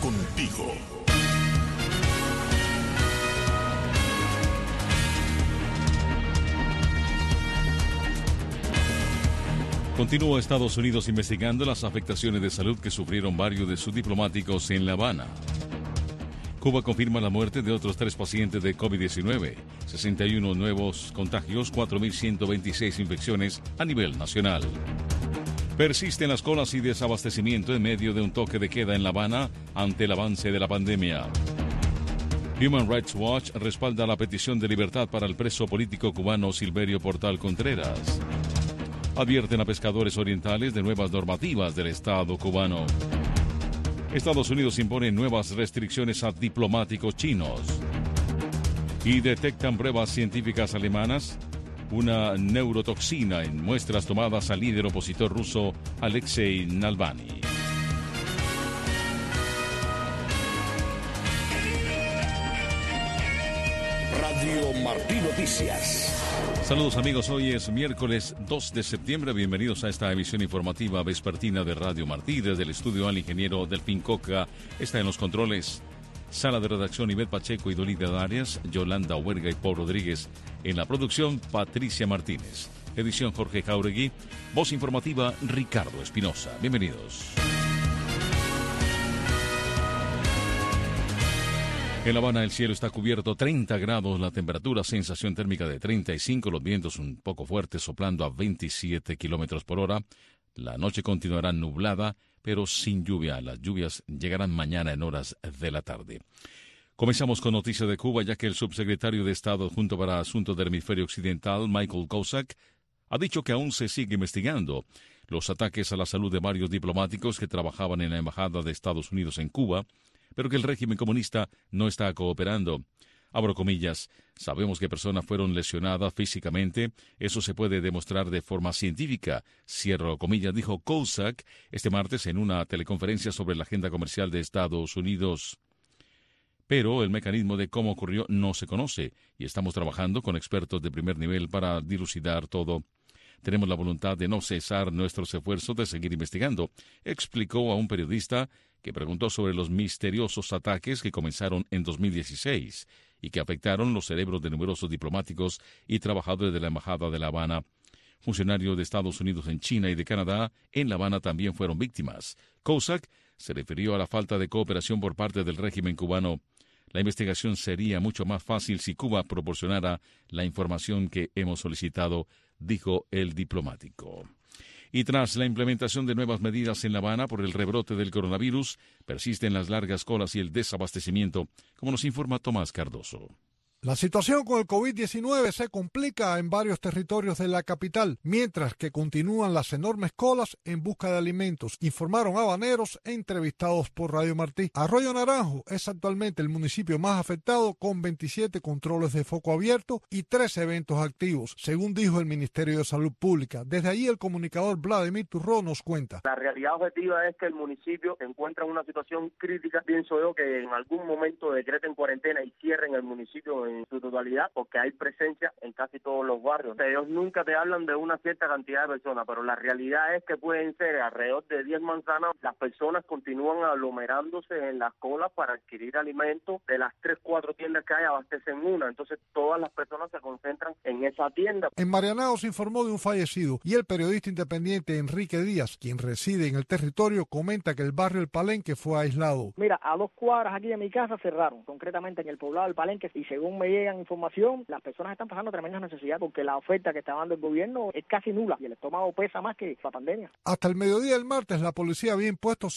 contigo. Continúa Estados Unidos investigando las afectaciones de salud que sufrieron varios de sus diplomáticos en La Habana. Cuba confirma la muerte de otros 3 pacientes de COVID-19, 61 nuevos contagios, 4.126 infecciones a nivel nacional. Persisten las colas y desabastecimiento en medio de un toque de queda en La Habana ante el avance de la pandemia. Human Rights Watch respalda la petición de libertad para el preso político cubano Silverio Portal Contreras. Advierten a pescadores orientales de nuevas normativas del Estado cubano. Estados Unidos impone nuevas restricciones a diplomáticos chinos. Y detectan pruebas científicas alemanas una neurotoxina en muestras tomadas al líder opositor ruso Alexei Navalny. Radio Martí Noticias. Saludos amigos, hoy es miércoles 2 de septiembre, bienvenidos a esta emisión informativa vespertina de Radio Martí. Desde el estudio al ingeniero Delfín Coca, está en los controles. Sala de redacción Ivette Pacheco y Dolida Darias, Yolanda Huerga y Paul Rodríguez. En la producción Patricia Martínez. Edición Jorge Jauregui. Voz informativa Ricardo Espinosa. Bienvenidos. En La Habana el cielo está cubierto, 30 grados la temperatura, sensación térmica de 35, los vientos un poco fuertes soplando a 27 kilómetros por hora. La noche continuará nublada, pero sin lluvia. Las lluvias llegarán mañana en horas de la tarde. Comenzamos con noticias de Cuba, ya que el subsecretario de Estado adjunto para Asuntos del Hemisferio Occidental, Michael Kozak, ha dicho que aún se sigue investigando los ataques a la salud de varios diplomáticos que trabajaban en la Embajada de Estados Unidos en Cuba, pero que el régimen comunista no está cooperando. Abro comillas, sabemos que personas fueron lesionadas físicamente, eso se puede demostrar de forma científica, cierro comillas, dijo Kozak este martes en una teleconferencia sobre la agenda comercial de Estados Unidos. Pero el mecanismo de cómo ocurrió no se conoce y estamos trabajando con expertos de primer nivel para dilucidar todo. Tenemos la voluntad de no cesar nuestros esfuerzos de seguir investigando, explicó a un periodista que preguntó sobre los misteriosos ataques que comenzaron en 2016 y que afectaron los cerebros de numerosos diplomáticos y trabajadores de la Embajada de La Habana. Funcionarios de Estados Unidos en China y de Canadá en La Habana también fueron víctimas. Kozak se refirió a la falta de cooperación por parte del régimen cubano. La investigación sería mucho más fácil si Cuba proporcionara la información que hemos solicitado, dijo el diplomático. Y tras la implementación de nuevas medidas en La Habana por el rebrote del coronavirus, persisten las largas colas y el desabastecimiento, como nos informa Tomás Cardoso. La situación con el COVID-19 se complica en varios territorios de la capital, mientras que continúan las enormes colas en busca de alimentos, informaron habaneros entrevistados por Radio Martí. Arroyo Naranjo es actualmente el municipio más afectado, con 27 controles de foco abierto y 3 eventos activos, según dijo el Ministerio de Salud Pública. Desde allí el comunicador Vladimir Turró nos cuenta. La realidad objetiva es que el municipio se encuentra en una situación crítica. Pienso yo que en algún momento decreten cuarentena y cierren el municipio en su totalidad, porque hay presencia en casi todos los barrios. Ellos nunca te hablan de una cierta cantidad de personas, pero la realidad es que pueden ser alrededor de 10 manzanas. Las personas continúan aglomerándose en las colas para adquirir alimentos. De las 3-4 tiendas que hay, abastecen una. Entonces todas las personas se concentran en esa tienda. En Marianao se informó de un fallecido y el periodista independiente Enrique Díaz, quien reside en el territorio, comenta que el barrio El Palenque fue aislado. Mira, a 2 cuadras aquí de mi casa cerraron, concretamente en el poblado del Palenque, y según me llegan información, las personas están pasando tremendas necesidades porque la oferta que está dando el gobierno es casi nula y el estómago pesa más que la pandemia. Hasta el mediodía del martes, la policía había impuesto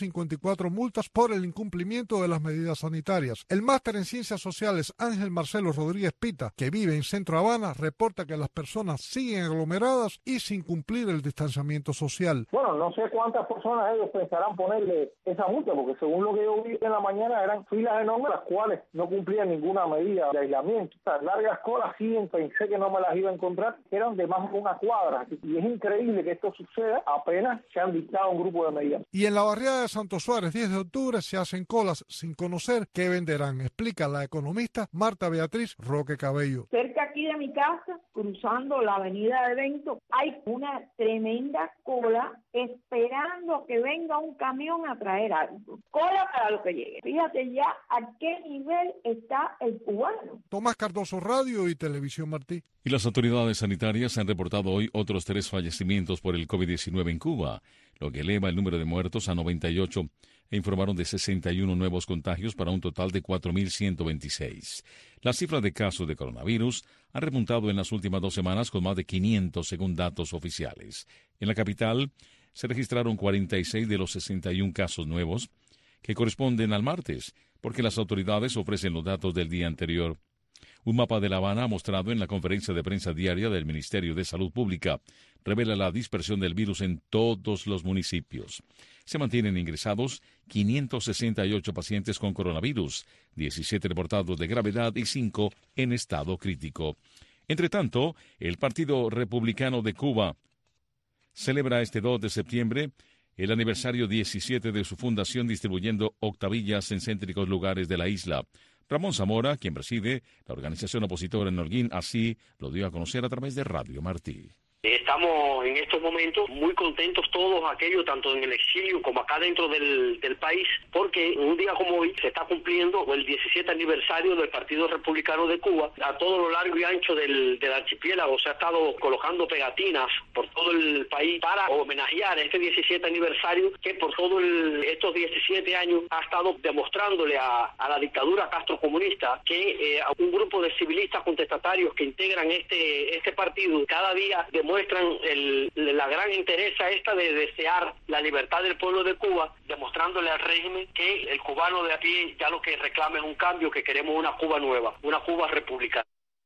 154 multas por el incumplimiento de las medidas sanitarias. El máster en Ciencias Sociales Ángel Marcelo Rodríguez Pita, que vive en Centro Habana, reporta que las personas siguen aglomeradas y sin cumplir el distanciamiento social. Bueno, no sé cuántas personas ellos pensarán ponerle esa multa, porque según lo que yo vi en la mañana eran filas enormes las cuales no cumplían ninguna medida de aislamiento. Estas largas colas sí, pensé que no me las iba a encontrar, eran de más de 1 cuadra, y es increíble que esto suceda apenas se han dictado un grupo de medidas. Y en la barriada de Santo Suárez, 10 de octubre, se hacen colas sin conocer qué venderán, explica la economista Marta Beatriz Roque Cabello. Cerca aquí de mi casa, cruzando la avenida de Bento, hay una tremenda cola esperando que venga un camión a traer algo. Cola para lo que llegue. Fíjate ya a qué nivel está el cubano. Tomás Cardoso, Radio y Televisión Martí. Y las autoridades sanitarias han reportado hoy otros 3 fallecimientos por el COVID-19 en Cuba, lo que eleva el número de muertos a 98 e informaron de 61 nuevos contagios para un total de 4.126. La cifra de casos de coronavirus ha repuntado en las últimas 2 semanas con más de 500 según datos oficiales. En la capital se registraron 46 de los 61 casos nuevos, que corresponden al martes, porque las autoridades ofrecen los datos del día anterior. Un mapa de La Habana mostrado en la conferencia de prensa diaria del Ministerio de Salud Pública revela la dispersión del virus en todos los municipios. Se mantienen ingresados 568 pacientes con coronavirus, 17 reportados de gravedad y 5 en estado crítico. Entre tanto, el Partido Republicano de Cuba celebra este 2 de septiembre el aniversario 17 de su fundación distribuyendo octavillas en céntricos lugares de la isla. Ramón Zamora, quien preside la organización opositora en Holguín, así lo dio a conocer a través de Radio Martí. Estamos en estos momentos muy contentos todos aquellos, tanto en el exilio como acá dentro del país, porque un día como hoy se está cumpliendo el 17 aniversario del Partido Republicano de Cuba. A todo lo largo y ancho del archipiélago se ha estado colocando pegatinas por todo el país para homenajear este 17 aniversario que por todos estos 17 años ha estado demostrándole a la dictadura castrocomunista que un grupo de civilistas contestatarios que integran este partido cada día demuestran la gran interés esta de desear la libertad del pueblo de Cuba, demostrándole al régimen que el cubano de a pie ya lo que reclama es un cambio, que queremos una Cuba nueva, una Cuba republicana.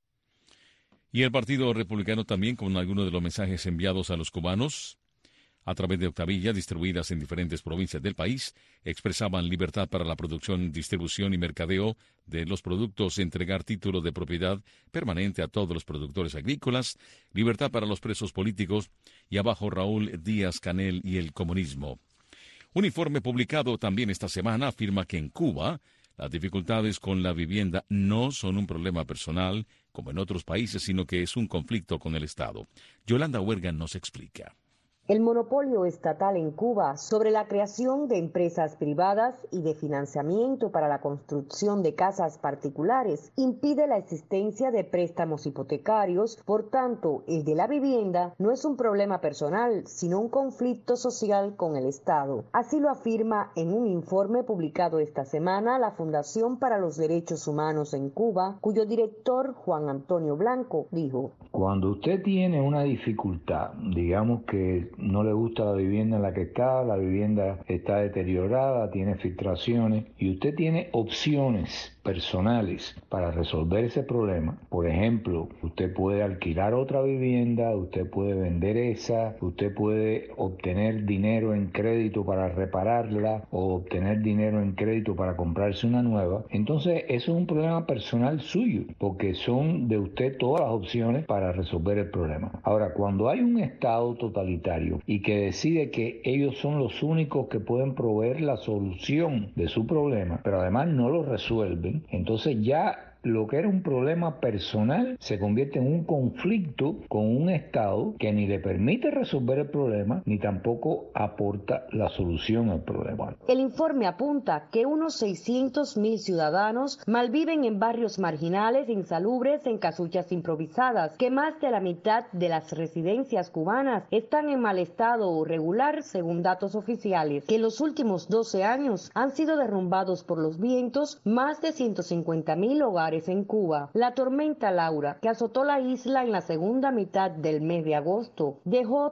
Y el Partido Republicano también, con algunos de los mensajes enviados a los cubanos a través de octavillas distribuidas en diferentes provincias del país, expresaban libertad para la producción, distribución y mercadeo de los productos, entregar títulos de propiedad permanente a todos los productores agrícolas, libertad para los presos políticos y abajo Raúl Díaz Canel y el comunismo. Un informe publicado también esta semana afirma que en Cuba las dificultades con la vivienda no son un problema personal como en otros países, sino que es un conflicto con el Estado. Yolanda Huerga nos explica. El monopolio estatal en Cuba sobre la creación de empresas privadas y de financiamiento para la construcción de casas particulares impide la existencia de préstamos hipotecarios. Por tanto, el de la vivienda no es un problema personal, sino un conflicto social con el Estado. Así lo afirma en un informe publicado esta semana la Fundación para los Derechos Humanos en Cuba, cuyo director, Juan Antonio Blanco, dijo: Cuando usted tiene una dificultad, digamos que no le gusta la vivienda en la que está, la vivienda está deteriorada, tiene filtraciones, y usted tiene opciones personales para resolver ese problema. Por ejemplo, usted puede alquilar otra vivienda, usted puede vender esa, usted puede obtener dinero en crédito para repararla o obtener dinero en crédito para comprarse una nueva. Entonces, eso es un problema personal suyo, porque son de usted todas las opciones para resolver el problema. Ahora, cuando hay un Estado totalitario y que decide que ellos son los únicos que pueden proveer la solución de su problema, pero además no lo resuelven, entonces ya lo que era un problema personal se convierte en un conflicto con un Estado que ni le permite resolver el problema ni tampoco aporta la solución al problema. El informe apunta que unos 600.000 ciudadanos malviven en barrios marginales, insalubres, en casuchas improvisadas, que más de la mitad de las residencias cubanas están en mal estado o regular, según datos oficiales, que en los últimos 12 años han sido derrumbados por los vientos más de 150.000 hogares en Cuba. La tormenta Laura, que azotó la isla en la segunda mitad del mes de agosto, dejó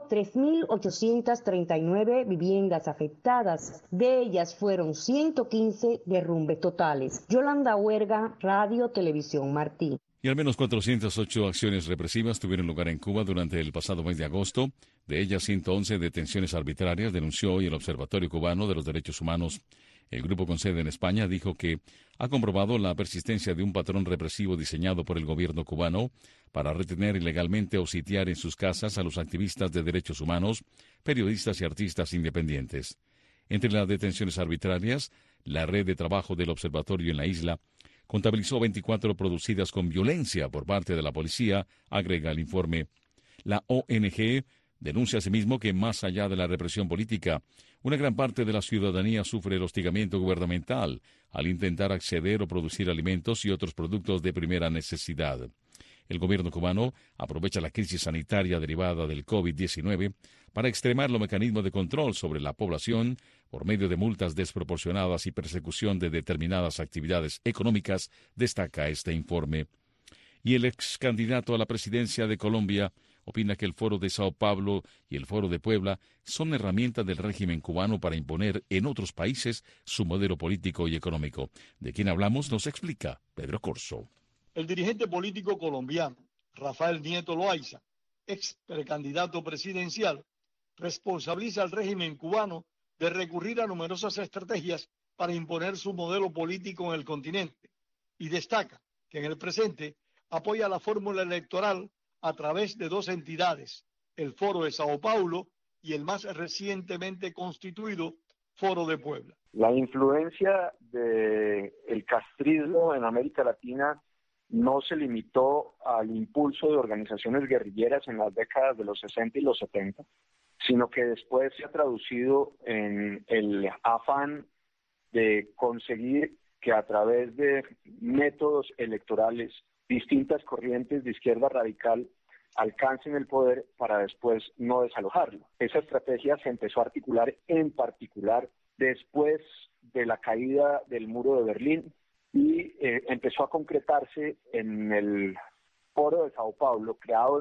3.839 viviendas afectadas. De ellas fueron 115 derrumbes totales. Yolanda Huerga, Radio Televisión Martí. Y al menos 408 acciones represivas tuvieron lugar en Cuba durante el pasado mes de agosto. De ellas, 111 detenciones arbitrarias, denunció hoy el Observatorio Cubano de los Derechos Humanos. El grupo con sede en España dijo que ha comprobado la persistencia de un patrón represivo diseñado por el gobierno cubano para retener ilegalmente o sitiar en sus casas a los activistas de derechos humanos, periodistas y artistas independientes. Entre las detenciones arbitrarias, la red de trabajo del observatorio en la isla contabilizó 24 producidas con violencia por parte de la policía, agrega el informe. La ONG denuncia asimismo que más allá de la represión política, una gran parte de la ciudadanía sufre el hostigamiento gubernamental al intentar acceder o producir alimentos y otros productos de primera necesidad. El gobierno cubano aprovecha la crisis sanitaria derivada del COVID-19 para extremar los mecanismos de control sobre la población por medio de multas desproporcionadas y persecución de determinadas actividades económicas, destaca este informe. Y el ex candidato a la presidencia de Colombia opina que el Foro de Sao Paulo y el Foro de Puebla son herramientas del régimen cubano para imponer en otros países su modelo político y económico. ¿De quién hablamos? Nos explica Pedro Corso. El dirigente político colombiano, Rafael Nieto Loaiza, ex precandidato presidencial, responsabiliza al régimen cubano de recurrir a numerosas estrategias para imponer su modelo político en el continente y destaca que en el presente apoya la fórmula electoral a través de dos entidades, el Foro de Sao Paulo y el más recientemente constituido Foro de Puebla. La influencia del castrismo en América Latina no se limitó al impulso de organizaciones guerrilleras en las décadas de los 60 y los 70, sino que después se ha traducido en el afán de conseguir que a través de métodos electorales distintas corrientes de izquierda radical alcancen el poder para después no desalojarlo. Esa estrategia se empezó a articular en particular después de la caída del muro de Berlín y empezó a concretarse en el Foro de Sao Paulo, creado en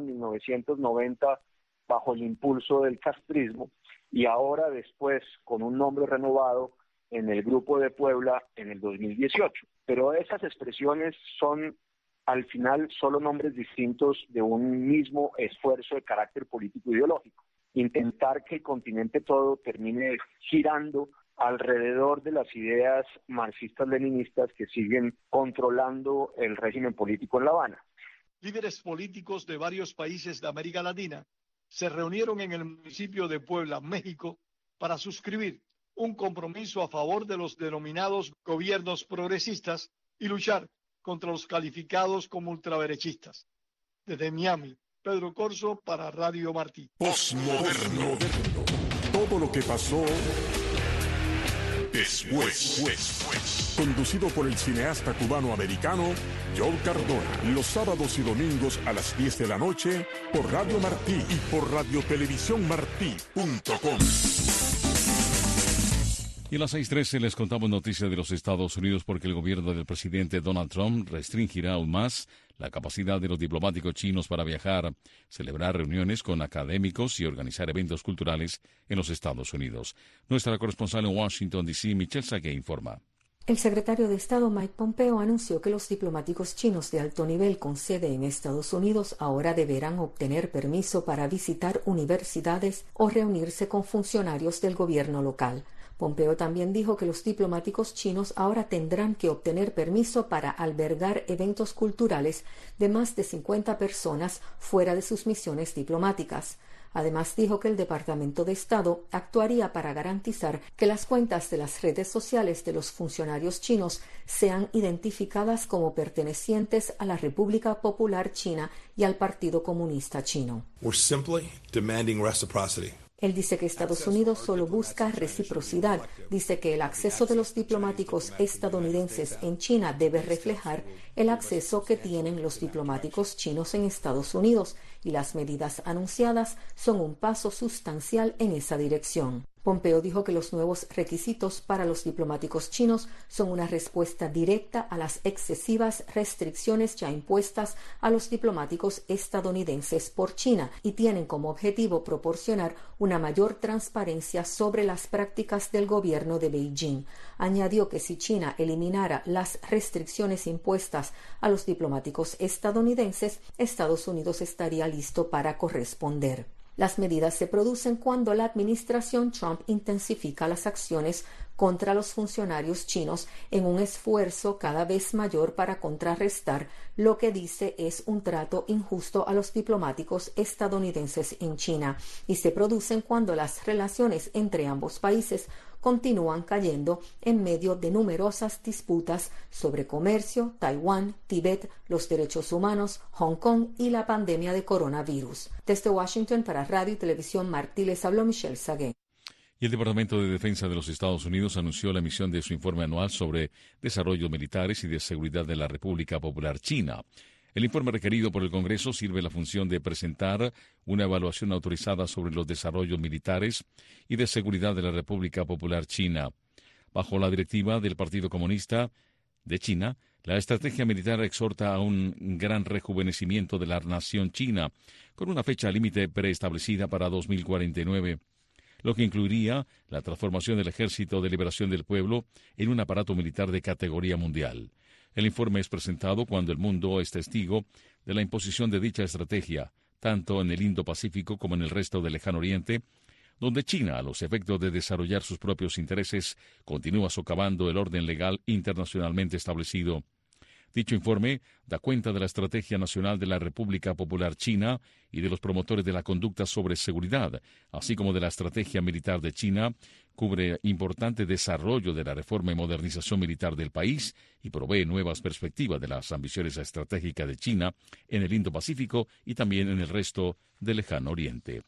1990 bajo el impulso del castrismo, y ahora después con un nombre renovado en el Grupo de Puebla en el 2018. Pero esas expresiones son al final solo nombres distintos de un mismo esfuerzo de carácter político ideológico. Intentar que el continente todo termine girando alrededor de las ideas marxistas-leninistas que siguen controlando el régimen político en La Habana. Líderes políticos de varios países de América Latina se reunieron en el municipio de Puebla, México, para suscribir un compromiso a favor de los denominados gobiernos progresistas y luchar contra los calificados como ultraderechistas. Desde Miami, Pedro Corso para Radio Martí. Postmoderno. Todo lo que pasó después. Conducido por el cineasta cubano-americano Joel Cardona. Los sábados y domingos a las 10 de la noche por Radio Martí y por radiotelevisiónmartí.com. Y a las 6:13 les contamos noticias de los Estados Unidos porque el gobierno del presidente Donald Trump restringirá aún más la capacidad de los diplomáticos chinos para viajar, celebrar reuniones con académicos y organizar eventos culturales en los Estados Unidos. Nuestra corresponsal en Washington, D.C., Michelle Sagué, informa. El secretario de Estado Mike Pompeo anunció que los diplomáticos chinos de alto nivel con sede en Estados Unidos ahora deberán obtener permiso para visitar universidades o reunirse con funcionarios del gobierno local. Pompeo también dijo que los diplomáticos chinos ahora tendrán que obtener permiso para albergar eventos culturales de más de 50 personas fuera de sus misiones diplomáticas. Además, dijo que el Departamento de Estado actuaría para garantizar que las cuentas de las redes sociales de los funcionarios chinos sean identificadas como pertenecientes a la República Popular China y al Partido Comunista Chino. We're simply demanding reciprocity. Él dice que Estados Unidos solo busca reciprocidad. Dice que el acceso de los diplomáticos estadounidenses en China debe reflejar el acceso que tienen los diplomáticos chinos en Estados Unidos y las medidas anunciadas son un paso sustancial en esa dirección. Pompeo dijo que los nuevos requisitos para los diplomáticos chinos son una respuesta directa a las excesivas restricciones ya impuestas a los diplomáticos estadounidenses por China y tienen como objetivo proporcionar una mayor transparencia sobre las prácticas del gobierno de Beijing. Añadió que si China eliminara las restricciones impuestas a los diplomáticos estadounidenses, Estados Unidos estaría listo para corresponder. Las medidas se producen cuando la administración Trump intensifica las acciones contra los funcionarios chinos en un esfuerzo cada vez mayor para contrarrestar lo que dice es un trato injusto a los diplomáticos estadounidenses en China, y se producen cuando las relaciones entre ambos países continúan cayendo en medio de numerosas disputas sobre comercio, Taiwán, Tíbet, los derechos humanos, Hong Kong y la pandemia de coronavirus. Desde Washington para Radio y Televisión Martí les habló Michelle Sagué. Y el Departamento de Defensa de los Estados Unidos anunció la emisión de su informe anual sobre desarrollos militares y de seguridad de la República Popular China. El informe requerido por el Congreso sirve la función de presentar una evaluación autorizada sobre los desarrollos militares y de seguridad de la República Popular China. Bajo la directiva del Partido Comunista de China, la estrategia militar exhorta a un gran rejuvenecimiento de la nación china, con una fecha límite preestablecida para 2049. Lo que incluiría la transformación del Ejército de Liberación del Pueblo en un aparato militar de categoría mundial. El informe es presentado cuando el mundo es testigo de la imposición de dicha estrategia, tanto en el Indo-Pacífico como en el resto del Lejano Oriente, donde China, a los efectos de desarrollar sus propios intereses, continúa socavando el orden legal internacionalmente establecido. Dicho informe da cuenta de la Estrategia Nacional de la República Popular China y de los promotores de la conducta sobre seguridad, así como de la Estrategia Militar de China, cubre importante desarrollo de la reforma y modernización militar del país y provee nuevas perspectivas de las ambiciones estratégicas de China en el Indo-Pacífico y también en el resto del Lejano Oriente.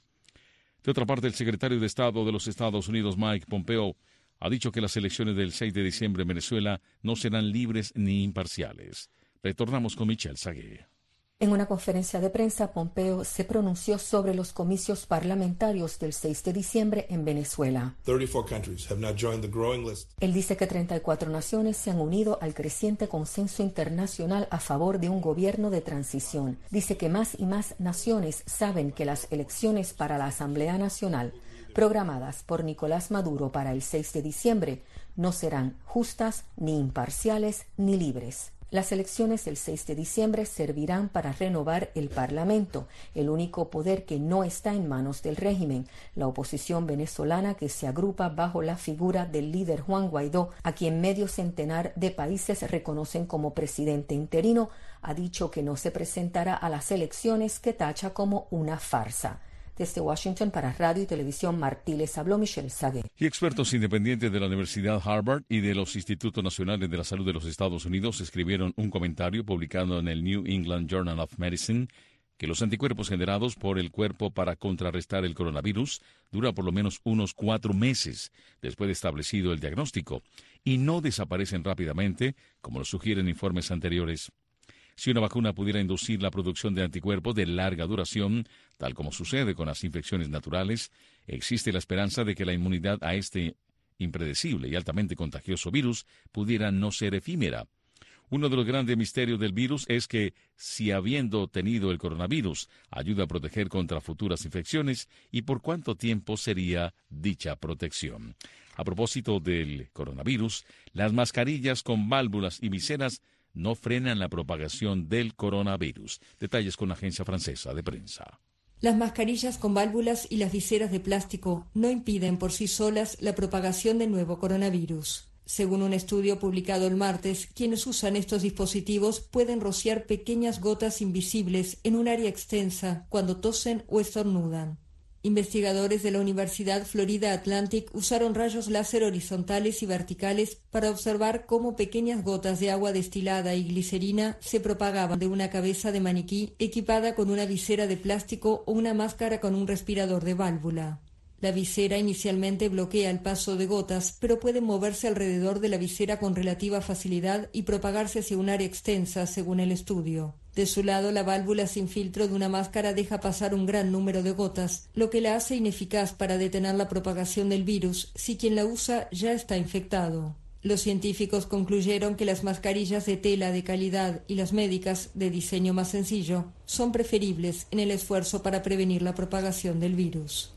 De otra parte, el secretario de Estado de los Estados Unidos, Mike Pompeo, ha dicho que las elecciones del 6 de diciembre en Venezuela no serán libres ni imparciales. Retornamos con Michelle Sagué. En una conferencia de prensa, Pompeo se pronunció sobre los comicios parlamentarios del 6 de diciembre en Venezuela. 34 countries have now joined the growing list. Él dice que 34 naciones se han unido al creciente consenso internacional a favor de un gobierno de transición. Dice que más y más naciones saben que las elecciones para la Asamblea Nacional, programadas por Nicolás Maduro para el 6 de diciembre, no serán justas, ni imparciales, ni libres. Las elecciones del 6 de diciembre servirán para renovar el Parlamento, el único poder que no está en manos del régimen. La oposición venezolana, que se agrupa bajo la figura del líder Juan Guaidó, a quien medio centenar de países reconocen como presidente interino, ha dicho que no se presentará a las elecciones, que tacha como una farsa. Desde Washington para Radio y Televisión Martí les habló Michelle Sagué. Y expertos independientes de la Universidad Harvard y de los Institutos Nacionales de la Salud de los Estados Unidos escribieron un comentario publicado en el New England Journal of Medicine que los anticuerpos generados por el cuerpo para contrarrestar el coronavirus duran por lo menos unos 4 meses después de establecido el diagnóstico y no desaparecen rápidamente, como lo sugieren informes anteriores. Si una vacuna pudiera inducir la producción de anticuerpos de larga duración, tal como sucede con las infecciones naturales, existe la esperanza de que la inmunidad a este impredecible y altamente contagioso virus pudiera no ser efímera. Uno de los grandes misterios del virus es que, si habiendo tenido el coronavirus, ayuda a proteger contra futuras infecciones y por cuánto tiempo sería dicha protección. A propósito del coronavirus, las mascarillas con válvulas y viseras no frenan la propagación del coronavirus. Detalles con la agencia francesa de prensa. Las mascarillas con válvulas y las viseras de plástico no impiden por sí solas la propagación del nuevo coronavirus. Según un estudio publicado el martes, quienes usan estos dispositivos pueden rociar pequeñas gotas invisibles en un área extensa cuando tosen o estornudan. Investigadores de la Universidad Florida Atlantic usaron rayos láser horizontales y verticales para observar cómo pequeñas gotas de agua destilada y glicerina se propagaban de una cabeza de maniquí equipada con una visera de plástico o una máscara con un respirador de válvula. La visera inicialmente bloquea el paso de gotas, pero puede moverse alrededor de la visera con relativa facilidad y propagarse hacia un área extensa, según el estudio. De su lado, la válvula sin filtro de una máscara deja pasar un gran número de gotas, lo que la hace ineficaz para detener la propagación del virus si quien la usa ya está infectado. Los científicos concluyeron que las mascarillas de tela de calidad y las médicas, de diseño más sencillo, son preferibles en el esfuerzo para prevenir la propagación del virus.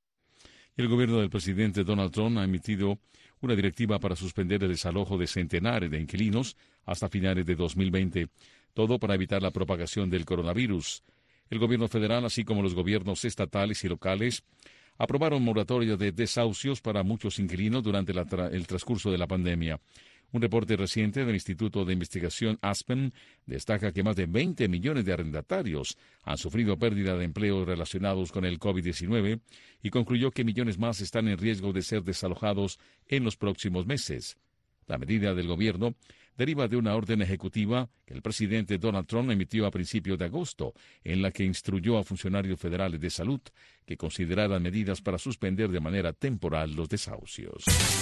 El gobierno del presidente Donald Trump ha emitido una directiva para suspender el desalojo de centenares de inquilinos hasta finales de 2020, todo para evitar la propagación del coronavirus. El gobierno federal, así como los gobiernos estatales y locales, aprobaron moratorias de desahucios para muchos inquilinos durante el transcurso de la pandemia. Un reporte reciente del Instituto de Investigación Aspen destaca que más de 20 millones de arrendatarios han sufrido pérdida de empleos relacionados con el COVID-19 y concluyó que millones más están en riesgo de ser desalojados en los próximos meses. La medida del gobierno deriva de una orden ejecutiva que el presidente Donald Trump emitió a principios de agosto, en la que instruyó a funcionarios federales de salud que consideraran medidas para suspender de manera temporal los desahucios.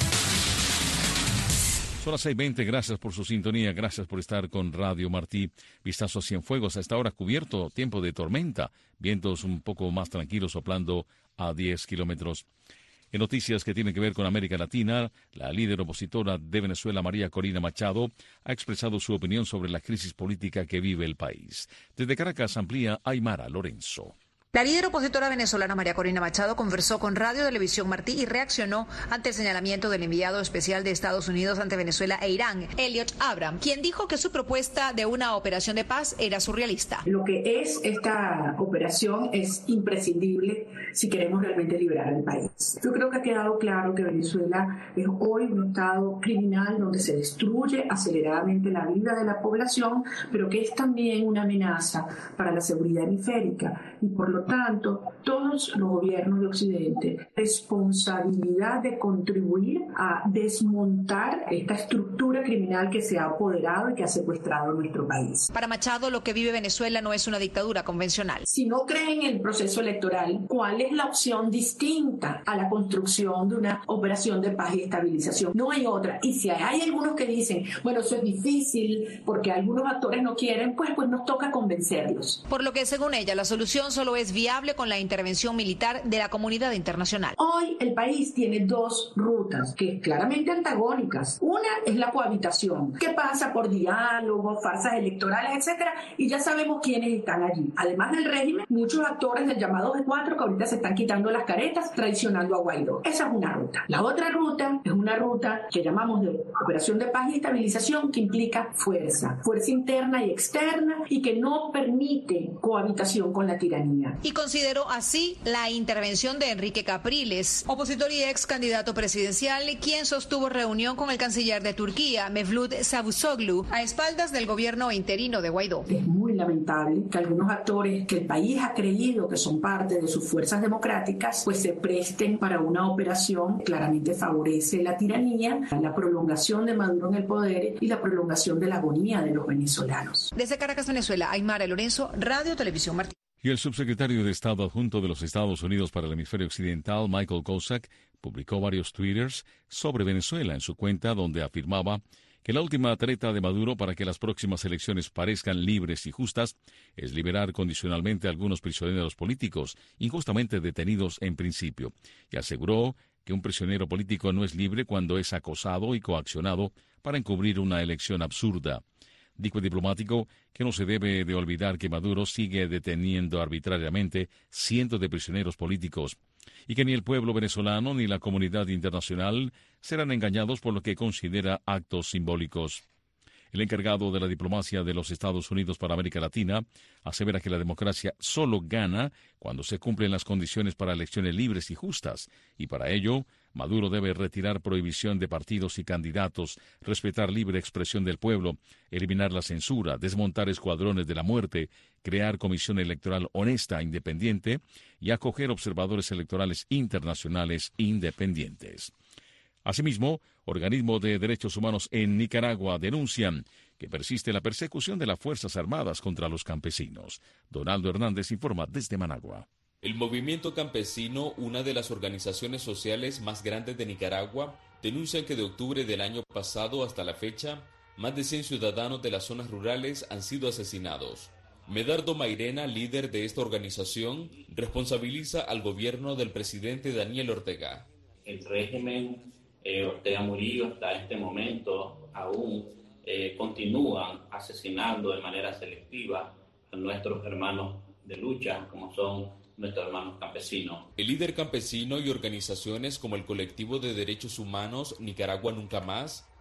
Son las 6:20, gracias por su sintonía, gracias por estar con Radio Martí. Vistazo a Cienfuegos, a esta hora cubierto, tiempo de tormenta, vientos un poco más tranquilos soplando a 10 kilómetros. En noticias que tienen que ver con América Latina, la líder opositora de Venezuela, María Corina Machado, ha expresado su opinión sobre la crisis política que vive el país. Desde Caracas amplía Aymara Lorenzo. La líder opositora venezolana María Corina Machado conversó con Radio Televisión Martí y reaccionó ante el señalamiento del enviado especial de Estados Unidos ante Venezuela e Irán, Elliot Abrams, quien dijo que su propuesta de una operación de paz era surrealista. Lo que es esta operación es imprescindible si queremos realmente liberar al país. Yo creo que ha quedado claro que Venezuela es hoy un estado criminal donde se destruye aceleradamente la vida de la población, pero que es también una amenaza para la seguridad hemisférica y por lo tanto, todos los gobiernos de Occidente, responsabilidad de contribuir a desmontar esta estructura criminal que se ha apoderado y que ha secuestrado nuestro país. Para Machado, lo que vive Venezuela no es una dictadura convencional. Si no creen en el proceso electoral, ¿cuál es la opción distinta a la construcción de una operación de paz y estabilización? No hay otra. Y si hay algunos que dicen, bueno, eso es difícil porque algunos actores no quieren, pues nos toca convencerlos. Por lo que, según ella, la solución solo es viable con la intervención militar de la comunidad internacional. Hoy el país tiene dos rutas que claramente antagónicas. Una es la cohabitación, que pasa por diálogos, farsas electorales, etcétera, y ya sabemos quiénes están allí. Además del régimen, muchos actores del llamado G4 que ahorita se están quitando las caretas, traicionando a Guaidó. Esa es una ruta. La otra ruta es una ruta que llamamos de operación de paz y estabilización, que implica fuerza interna y externa, y que no permite cohabitación con la tiranía. Y consideró así la intervención de Enrique Capriles, opositor y ex candidato presidencial, quien sostuvo reunión con el canciller de Turquía, Mevlut Cavusoglu, a espaldas del gobierno interino de Guaidó. Es muy lamentable que algunos actores que el país ha creído que son parte de sus fuerzas democráticas, pues se presten para una operación que claramente favorece la tiranía, la prolongación de Maduro en el poder y la prolongación de la agonía de los venezolanos. Desde Caracas, Venezuela, Aymara Lorenzo, Radio Televisión Martí. Y el subsecretario de Estado adjunto de los Estados Unidos para el Hemisferio Occidental, Michael Kozak, publicó varios twitters sobre Venezuela en su cuenta, donde afirmaba que la última treta de Maduro para que las próximas elecciones parezcan libres y justas es liberar condicionalmente a algunos prisioneros políticos injustamente detenidos en principio, y aseguró que un prisionero político no es libre cuando es acosado y coaccionado para encubrir una elección absurda. Dijo el diplomático que no se debe de olvidar que Maduro sigue deteniendo arbitrariamente cientos de prisioneros políticos y que ni el pueblo venezolano ni la comunidad internacional serán engañados por lo que considera actos simbólicos. El encargado de la diplomacia de los Estados Unidos para América Latina asevera que la democracia solo gana cuando se cumplen las condiciones para elecciones libres y justas, y para ello Maduro debe retirar prohibición de partidos y candidatos, respetar libre expresión del pueblo, eliminar la censura, desmontar escuadrones de la muerte, crear comisión electoral honesta e independiente y acoger observadores electorales internacionales independientes. Asimismo, organismos de derechos humanos en Nicaragua denuncian que persiste la persecución de las Fuerzas Armadas contra los campesinos. Donaldo Hernández informa desde Managua. El movimiento campesino, una de las organizaciones sociales más grandes de Nicaragua, denuncia que de octubre del año pasado hasta la fecha, más de 100 ciudadanos de las zonas rurales han sido asesinados. Medardo Mairena, líder de esta organización, responsabiliza al gobierno del presidente Daniel Ortega. El régimen Ortega Murillo hasta este momento aún continúan asesinando de manera selectiva a nuestros hermanos de lucha, como son nuestros hermanos campesinos. El líder campesino y organizaciones como el Colectivo de Derechos Humanos Nicaragua Nunca Más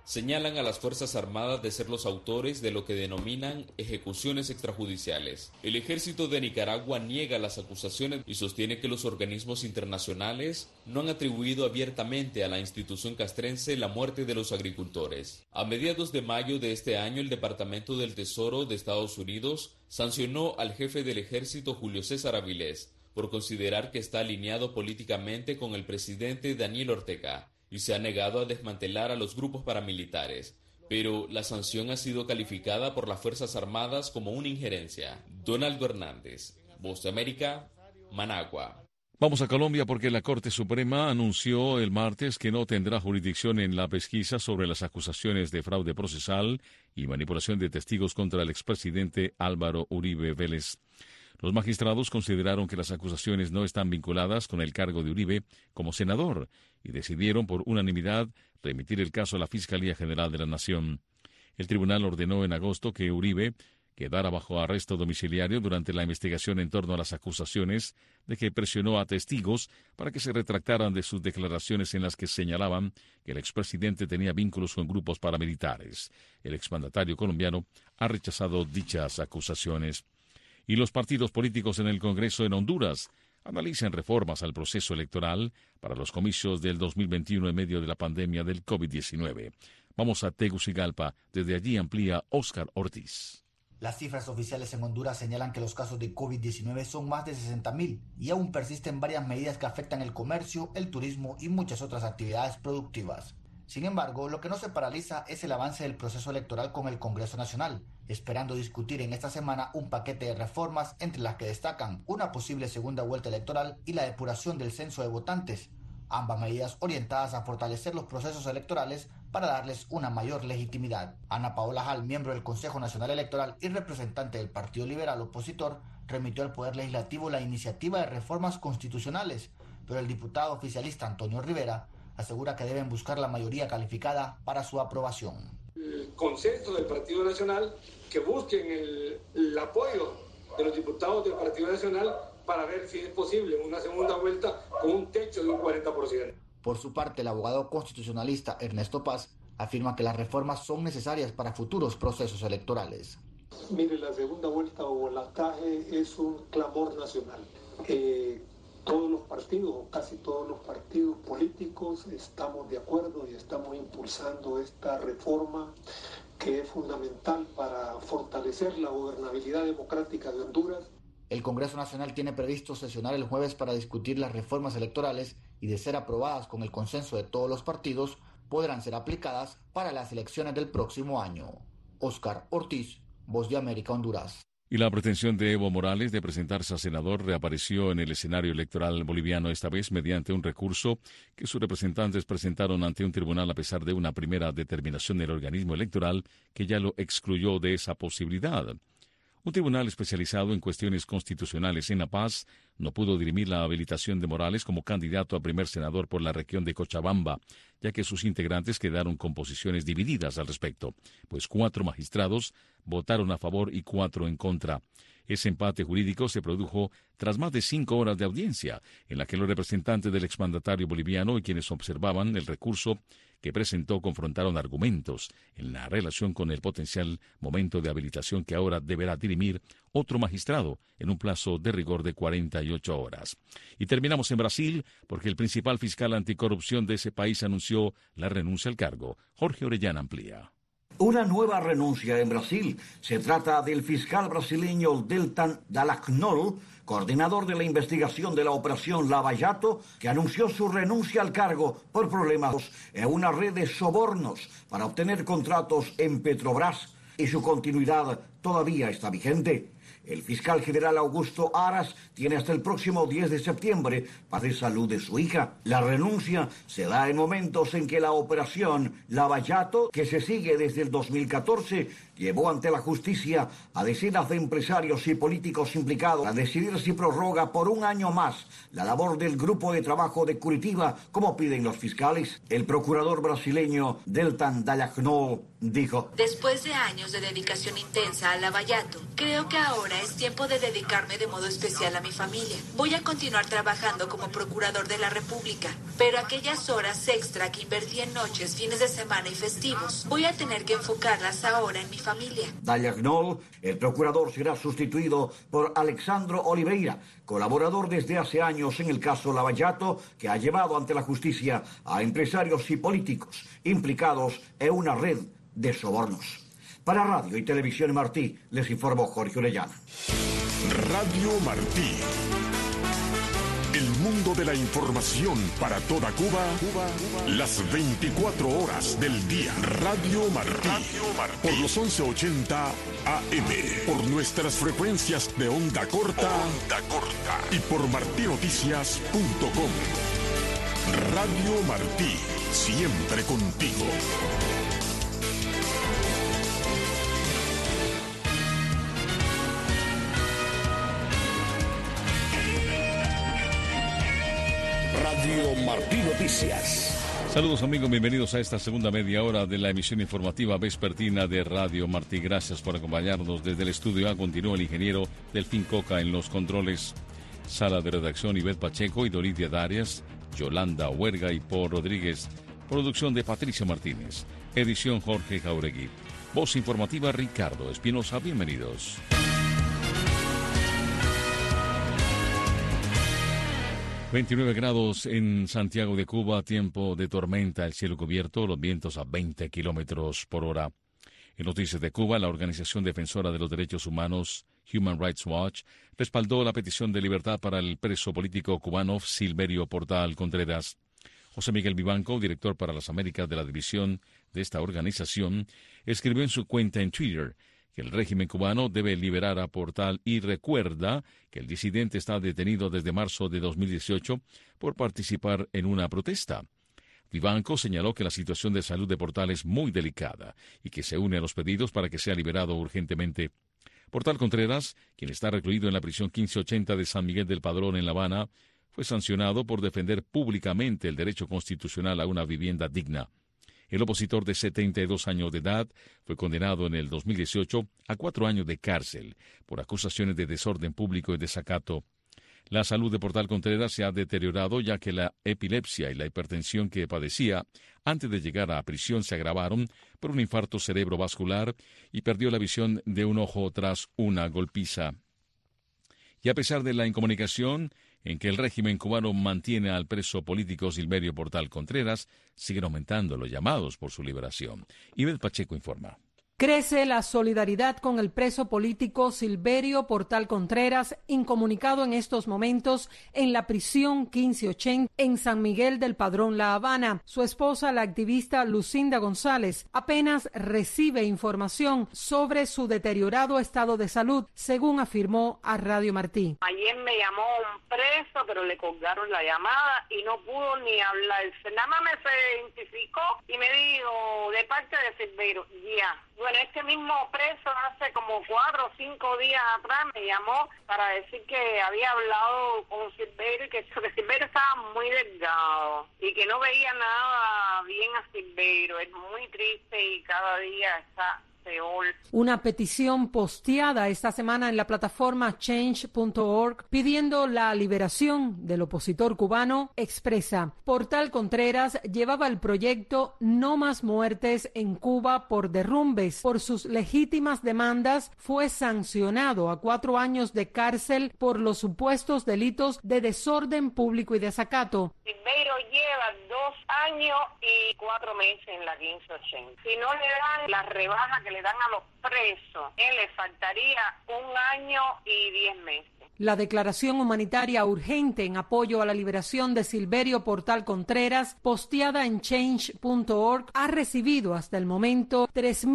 señalan a las Fuerzas Armadas de ser los autores de lo que denominan ejecuciones extrajudiciales. El ejército de Nicaragua niega las acusaciones y sostiene que los organismos internacionales no han atribuido abiertamente a la institución castrense la muerte de los agricultores. A mediados de mayo de este año, el Departamento del Tesoro de Estados Unidos sancionó al jefe del ejército Julio César Avilés por considerar que está alineado políticamente con el presidente Daniel Ortega y se ha negado a desmantelar a los grupos paramilitares, pero la sanción ha sido calificada por las Fuerzas Armadas como una injerencia. Donaldo Hernández, Voz de América, Managua. Vamos a Colombia porque la Corte Suprema anunció el martes que no tendrá jurisdicción en la pesquisa sobre las acusaciones de fraude procesal y manipulación de testigos contra el expresidente Álvaro Uribe Vélez. Los magistrados consideraron que las acusaciones no están vinculadas con el cargo de Uribe como senador y decidieron por unanimidad remitir el caso a la Fiscalía General de la Nación. El tribunal ordenó en agosto que Uribe quedara bajo arresto domiciliario durante la investigación en torno a las acusaciones de que presionó a testigos para que se retractaran de sus declaraciones en las que señalaban que el expresidente tenía vínculos con grupos paramilitares. El exmandatario colombiano ha rechazado dichas acusaciones. Y los partidos políticos en el Congreso en Honduras analizan reformas al proceso electoral para los comicios del 2021 en medio de la pandemia del COVID-19. Vamos a Tegucigalpa. Desde allí amplía Óscar Ortiz. Las cifras oficiales en Honduras señalan que los casos de COVID-19 son más de 60,000 y aún persisten varias medidas que afectan el comercio, el turismo y muchas otras actividades productivas. Sin embargo, lo que no se paraliza es el avance del proceso electoral con el Congreso Nacional, esperando discutir en esta semana un paquete de reformas entre las que destacan una posible segunda vuelta electoral y la depuración del censo de votantes, ambas medidas orientadas a fortalecer los procesos electorales para darles una mayor legitimidad. Ana Paola Jal, miembro del Consejo Nacional Electoral y representante del Partido Liberal opositor, remitió al Poder Legislativo la iniciativa de reformas constitucionales, pero el diputado oficialista Antonio Rivera asegura que deben buscar la mayoría calificada para su aprobación. El consenso del Partido Nacional, que busquen el apoyo de los diputados del Partido Nacional para ver si es posible una segunda vuelta con un techo de un 40%. Por su parte, el abogado constitucionalista Ernesto Paz afirma que las reformas son necesarias para futuros procesos electorales. Mire, la segunda vuelta o volataje es un clamor nacional. Todos los partidos, o casi todos los partidos políticos, estamos de acuerdo y estamos impulsando esta reforma que es fundamental para fortalecer la gobernabilidad democrática de Honduras. El Congreso Nacional tiene previsto sesionar el jueves para discutir las reformas electorales y, de ser aprobadas con el consenso de todos los partidos, podrán ser aplicadas para las elecciones del próximo año. Óscar Ortiz, Voz de América, Honduras. Y la pretensión de Evo Morales de presentarse a senador reapareció en el escenario electoral boliviano, esta vez mediante un recurso que sus representantes presentaron ante un tribunal a pesar de una primera determinación del organismo electoral que ya lo excluyó de esa posibilidad. Un tribunal especializado en cuestiones constitucionales en La Paz no pudo dirimir la habilitación de Morales como candidato a primer senador por la región de Cochabamba, ya que sus integrantes quedaron con posiciones divididas al respecto, pues 4 magistrados votaron a favor y 4 en contra. Ese empate jurídico se produjo tras más de 5 horas de audiencia, en la que los representantes del exmandatario boliviano y quienes observaban el recurso que presentó confrontaron argumentos en la relación con el potencial momento de habilitación que ahora deberá dirimir otro magistrado en un plazo de rigor de 48 horas. Y terminamos en Brasil porque el principal fiscal anticorrupción de ese país anunció la renuncia al cargo. Jorge Orellana amplía. Una nueva renuncia en Brasil. Se trata del fiscal brasileño Deltan Dallagnol, coordinador de la investigación de la operación Lava Jato, que anunció su renuncia al cargo por problemas en una red de sobornos para obtener contratos en Petrobras, y su continuidad todavía está vigente. El fiscal general Augusto Aras tiene hasta el próximo 10 de septiembre para la salud de su hija. La renuncia se da en momentos en que la operación Lava Jato, que se sigue desde el 2014, llevó ante la justicia a decenas de empresarios y políticos implicados a decidir si prorroga por un año más la labor del grupo de trabajo de Curitiba, como piden los fiscales. El procurador brasileño Deltan Dallagnol dijo: después de años de dedicación intensa a Lava Jato, creo que ahora Ahora es tiempo de dedicarme de modo especial a mi familia. Voy a continuar trabajando como procurador de la República, pero aquellas horas extra que invertí en noches, fines de semana y festivos, voy a tener que enfocarlas ahora en mi familia. Dalia Knoll, el procurador será sustituido por Alexandro Oliveira, colaborador desde hace años en el caso Lavallato, que ha llevado ante la justicia a empresarios y políticos implicados en una red de sobornos. Para Radio y Televisión Martí, les informó Jorge Orellana. Radio Martí. El mundo de la información para toda Cuba, las 24 horas del día. Radio Martí. Por los 1180 AM. Por nuestras frecuencias de onda corta. Y por martinoticias.com. Radio Martí. Siempre contigo. Radio Martí Noticias. Saludos amigos, bienvenidos a esta segunda media hora de la emisión informativa vespertina de Radio Martí. Gracias por acompañarnos desde el estudio A. Continúa el ingeniero Delfín Coca en los controles. Sala de redacción Ivette Pacheco y Doridia Darias, Yolanda Huerga y Paul Rodríguez. Producción de Patricia Martínez. Edición Jorge Jauregui. Voz informativa Ricardo Espinosa. Bienvenidos. 29 grados en Santiago de Cuba, tiempo de tormenta, el cielo cubierto, los vientos a 20 kilómetros por hora. En noticias de Cuba, la organización defensora de los derechos humanos Human Rights Watch respaldó la petición de libertad para el preso político cubano Silverio Portal Contreras. José Miguel Vivanco, director para las Américas de la división de esta organización, escribió en su cuenta en Twitter que el régimen cubano debe liberar a Portal y recuerda que el disidente está detenido desde marzo de 2018 por participar en una protesta. Vivanco señaló que la situación de salud de Portal es muy delicada y que se une a los pedidos para que sea liberado urgentemente. Portal Contreras, quien está recluido en la prisión 1580 de San Miguel del Padrón en La Habana, fue sancionado por defender públicamente el derecho constitucional a una vivienda digna. El opositor de 72 años de edad fue condenado en el 2018 a 4 años de cárcel por acusaciones de desorden público y desacato. La salud de Portal Contreras se ha deteriorado ya que la epilepsia y la hipertensión que padecía antes de llegar a prisión se agravaron por un infarto cerebrovascular y perdió la visión de un ojo tras una golpiza. Y a pesar de la incomunicación en que el régimen cubano mantiene al preso político Silverio Portal Contreras, siguen aumentando los llamados por su liberación. Ivette Pacheco informa. Crece la solidaridad con el preso político Silverio Portal Contreras, incomunicado en estos momentos en la prisión 1580 en San Miguel del Padrón, La Habana. Su esposa, la activista Lucinda González, apenas recibe información sobre su deteriorado estado de salud, según afirmó a Radio Martí. Ayer me llamó un preso, pero le colgaron la llamada y no pudo ni hablarse. Nada más me se identificó y me dijo, de parte de Silverio, ya. Bueno, este mismo preso hace como 4 o 5 días atrás me llamó para decir que había hablado con Silverio y que Silverio estaba muy delgado y que no veía nada bien a Silverio. Es muy triste y cada día está peor. Una petición posteada esta semana en la plataforma change.org pidiendo la liberación del opositor cubano expresa: Portal Contreras llevaba el proyecto No Más Muertes en Cuba por derrumbes. Por sus legítimas demandas fue sancionado a 4 años de cárcel por los supuestos delitos de desorden público y desacato. Silverio lleva 2 años y 4 meses en la 1580. Si no le dan la rebaja que le dan a los presos, él le faltaría 1 año y 10 meses. La declaración humanitaria urgente en apoyo a la liberación de Silverio Portal Contreras, posteada en change.org, ha recibido hasta el momento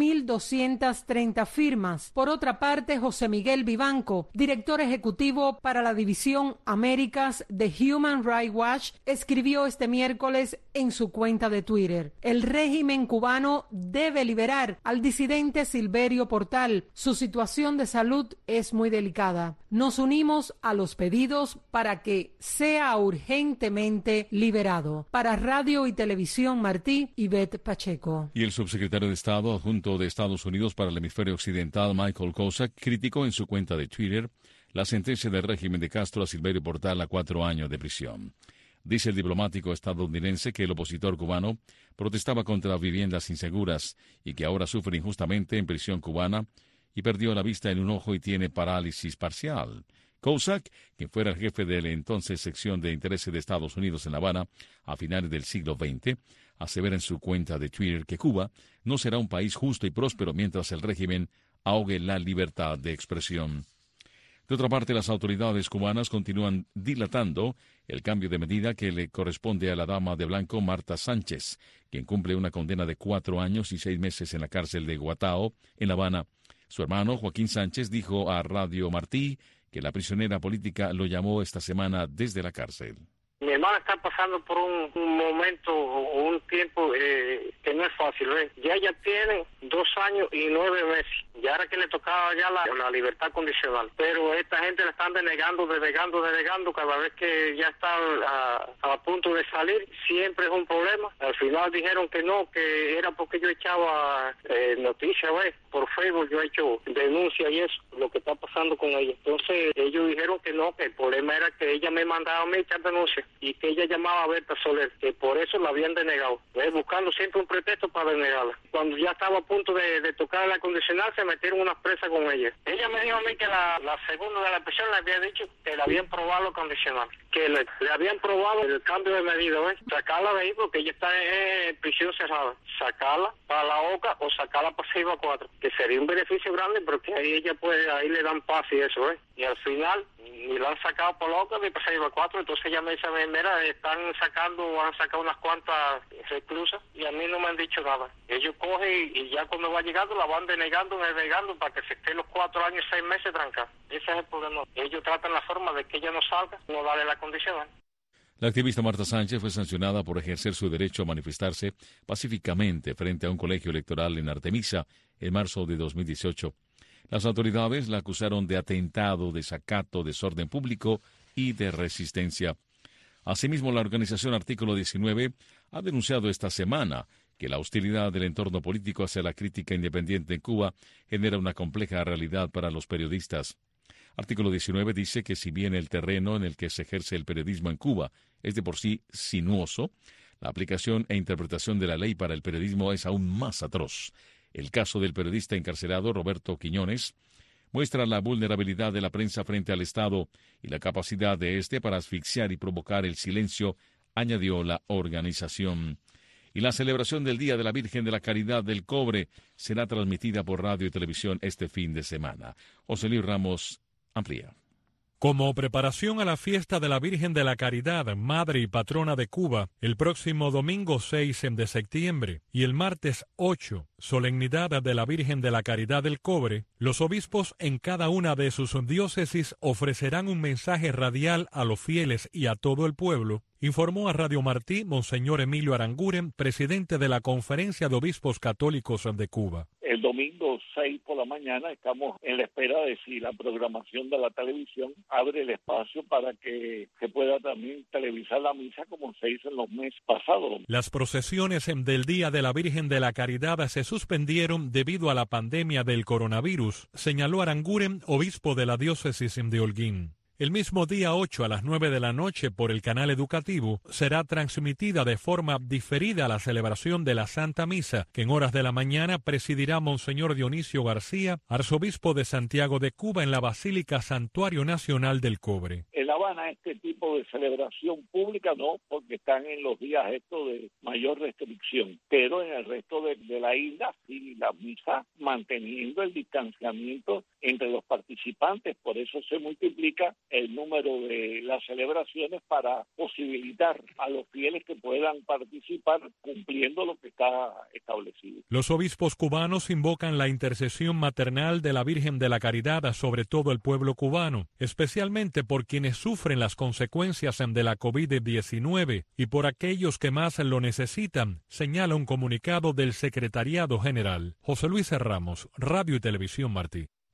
3.230 firmas. Por otra parte, José Miguel Vivanco, director ejecutivo para la división Américas de Human Rights Watch, escribió este miércoles en su cuenta de Twitter: el régimen cubano debe liberar al disidente Silverio Portal. Su situación de salud es muy delicada. Nos unimos unimos a los pedidos para que sea urgentemente liberado. Para Radio y Televisión Martí, Ivette Pacheco. Y el subsecretario de Estado adjunto de Estados Unidos para el hemisferio occidental, Michael Kozak, criticó en su cuenta de Twitter la sentencia del régimen de Castro a Silverio Portal a 4 años de prisión. Dice el diplomático estadounidense que el opositor cubano protestaba contra viviendas inseguras y que ahora sufre injustamente en prisión cubana y perdió la vista en un ojo y tiene parálisis parcial. Kozak, quien fuera el jefe de la entonces sección de intereses de Estados Unidos en La Habana a finales del siglo XX, asevera en su cuenta de Twitter que Cuba no será un país justo y próspero mientras el régimen ahogue la libertad de expresión. De otra parte, las autoridades cubanas continúan dilatando el cambio de medida que le corresponde a la dama de blanco Marta Sánchez, quien cumple una condena de 4 años y 6 meses en la cárcel de Guatao, en La Habana. Su hermano, Joaquín Sánchez, dijo a Radio Martí que la prisionera política lo llamó esta semana desde la cárcel. Mi hermana está pasando por un momento o un tiempo que no es fácil, ¿ves? Ya ella tiene 2 años y 9 meses. Ya era que le tocaba ya la libertad condicional. Pero esta gente la están denegando cada vez que ya está a punto de salir. Siempre es un problema. Al final dijeron que no, que era porque yo echaba noticias, ¿ves? Por Facebook yo he hecho denuncia y eso, lo que está pasando con ella. Entonces ellos dijeron que no, que el problema era que ella me mandaba a mí echar denuncias y que ella llamaba a Berta Soler, que por eso la habían denegado, buscando siempre un pretexto para denegarla. Cuando ya estaba a punto de tocar la condicional, se metieron unas presas con ella. Ella me dijo a mí que la segunda de la prisión le había dicho que le habían probado lo condicional, que le habían probado el cambio de medida, ¿ves? Sacarla de ahí porque ella está en prisión cerrada, sacarla para la OCA o sacarla para 6-4, que sería un beneficio grande porque ahí ella puede, ahí le dan paz y eso, ¿ves? Y al final ni la han sacado por la OCA ni para 6-4, entonces ella me dice, mira, han sacado unas cuantas reclusas y a mí no me han dicho nada. Ellos cogen y ya cuando va llegando la van denegando para que se esté los 4 años y 6 meses trancada. Ese es el problema. Ellos tratan la forma de que ella no salga, no darle la condición. La activista Marta Sánchez fue sancionada por ejercer su derecho a manifestarse pacíficamente frente a un colegio electoral en Artemisa en marzo de 2018. Las autoridades la acusaron de atentado, desacato, desorden público y de resistencia. Asimismo, la organización Artículo 19 ha denunciado esta semana que la hostilidad del entorno político hacia la crítica independiente en Cuba genera una compleja realidad para los periodistas. Artículo 19 dice que si bien el terreno en el que se ejerce el periodismo en Cuba es de por sí sinuoso, la aplicación e interpretación de la ley para el periodismo es aún más atroz. El caso del periodista encarcelado Roberto Quiñones muestra la vulnerabilidad de la prensa frente al Estado y la capacidad de éste para asfixiar y provocar el silencio, añadió la organización. Y la celebración del Día de la Virgen de la Caridad del Cobre será transmitida por radio y televisión este fin de semana. José Luis Ramos amplía. Como preparación a la fiesta de la Virgen de la Caridad, madre y patrona de Cuba, el próximo domingo 6 de septiembre y el martes 8, solemnidad de la Virgen de la Caridad del Cobre, los obispos en cada una de sus diócesis ofrecerán un mensaje radial a los fieles y a todo el pueblo, informó a Radio Martí Monseñor Emilio Aranguren, presidente de la Conferencia de Obispos Católicos de Cuba. El domingo 6 por la mañana estamos en la espera de si la programación de la televisión abre el espacio para que se pueda también televisar la misa como se hizo en los meses pasados. Las procesiones del Día de la Virgen de la Caridad se suspendieron debido a la pandemia del coronavirus, señaló Aranguren, obispo de la diócesis de Holguín. El mismo día 8 a las 9 de la noche por el canal educativo será transmitida de forma diferida la celebración de la Santa Misa, que en horas de la mañana presidirá Monseñor Dionisio García, arzobispo de Santiago de Cuba, en la Basílica Santuario Nacional del Cobre. En La Habana este tipo de celebración pública no, porque están en los días estos de mayor restricción, pero en el resto de la isla sí, la misa manteniendo el distanciamiento entre los participantes, por eso se multiplica el número de las celebraciones para posibilitar a los fieles que puedan participar cumpliendo lo que está establecido. Los obispos cubanos invocan la intercesión maternal de la Virgen de la Caridad sobre todo el pueblo cubano, especialmente por quienes sufren las consecuencias de la COVID-19 y por aquellos que más lo necesitan, señala un comunicado del Secretariado General. José Luis Ramos, Radio y Televisión Martí.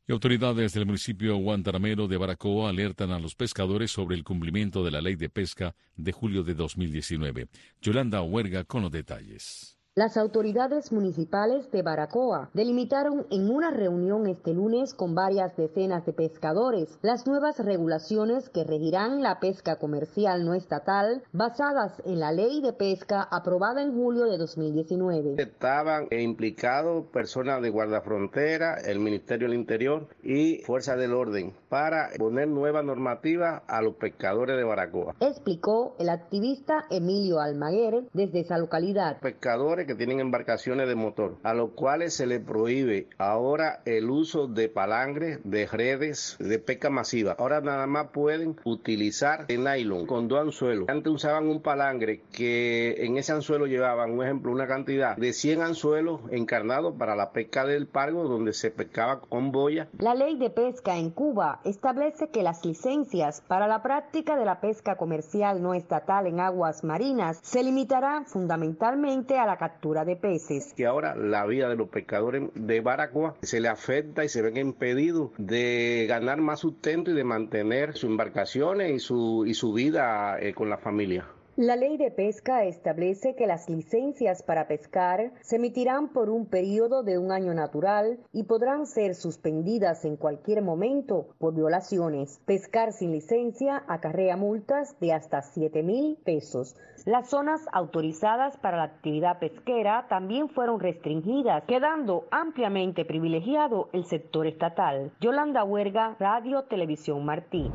Y autoridades del municipio guantanamero de Baracoa alertan a los pescadores sobre el cumplimiento de la ley de pesca de julio de 2019. Yolanda Huerga con los detalles. Las autoridades municipales de Baracoa delimitaron en una reunión este lunes con varias decenas de pescadores las nuevas regulaciones que regirán la pesca comercial no estatal basadas en la ley de pesca aprobada en julio de 2019. Estaban implicados personas de guardafrontera, el Ministerio del Interior y Fuerza del Orden para poner nuevas normativas a los pescadores de Baracoa. Explicó el activista Emilio Almaguer desde esa localidad. Pescadores que tienen embarcaciones de motor, a los cuales se les prohíbe ahora el uso de palangres, de redes, de pesca masiva. Ahora nada más pueden utilizar el nylon con 2 anzuelos. Antes usaban un palangre que en ese anzuelo llevaban, un ejemplo, una cantidad de 100 anzuelos encarnados para la pesca del pargo, donde se pescaba con boya. La ley de pesca en Cuba establece que las licencias para la práctica de la pesca comercial no estatal en aguas marinas se limitarán fundamentalmente a la captura de peces. Que ahora la vida de los pescadores de Baracoa se le afecta y se ven impedidos de ganar más sustento y de mantener sus embarcaciones y su vida con la familia. La ley de pesca establece que las licencias para pescar se emitirán por un periodo de 1 año natural y podrán ser suspendidas en cualquier momento por violaciones. Pescar sin licencia acarrea multas de hasta 7,000 pesos. Las zonas autorizadas para la actividad pesquera también fueron restringidas, quedando ampliamente privilegiado el sector estatal. Yolanda Huerga, Radio Televisión Martí.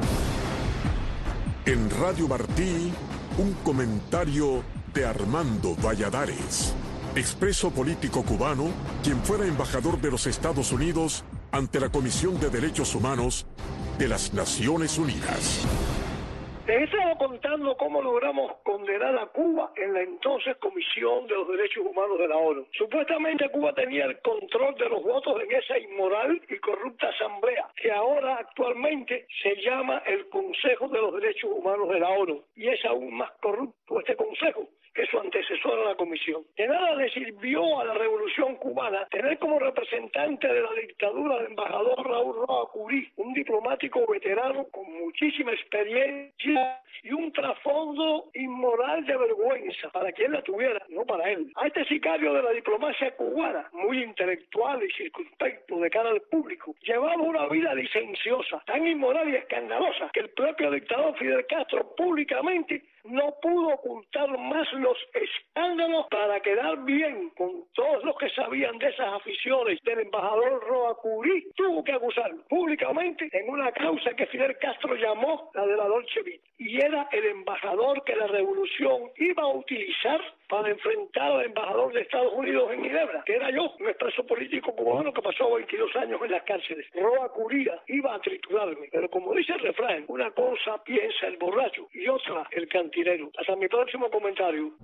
En Radio Martí, un comentario de Armando Valladares, expreso político cubano, quien fuera embajador de los Estados Unidos ante la Comisión de Derechos Humanos de las Naciones Unidas. Les he estado contando cómo logramos condenar a Cuba en la entonces Comisión de los Derechos Humanos de la ONU. Supuestamente Cuba tenía el control de los votos en esa inmoral y corrupta asamblea, que ahora actualmente se llama el Consejo de los Derechos Humanos de la ONU, y es aún más corrupto este consejo que su antecesor a la comisión. De nada le sirvió a la revolución cubana tener como representante de la dictadura al embajador Raúl Roa Curí, un diplomático veterano con muchísima experiencia y un trasfondo inmoral de vergüenza para quien la tuviera, no para él. A este sicario de la diplomacia cubana, muy intelectual y circunspecto de cara al público, llevaba una vida licenciosa, tan inmoral y escandalosa que el propio dictador Fidel Castro públicamente no pudo ocultar más los escándalos para quedar bien con todos los que sabían de esas aficiones del embajador Roa Curí. Tuvo que acusarlo públicamente en una causa que Fidel Castro llamó la de la Dolce Vita. Y era el embajador que la revolución iba a utilizar para enfrentar al embajador de Estados Unidos en Ginebra, que era yo, un expreso político cubano que pasó 22 años en las cárceles. Roa Curí iba a triturarme, pero como dice el refrán, una cosa piensa el borracho y otra el cantinero. Hasta mi próximo comentario.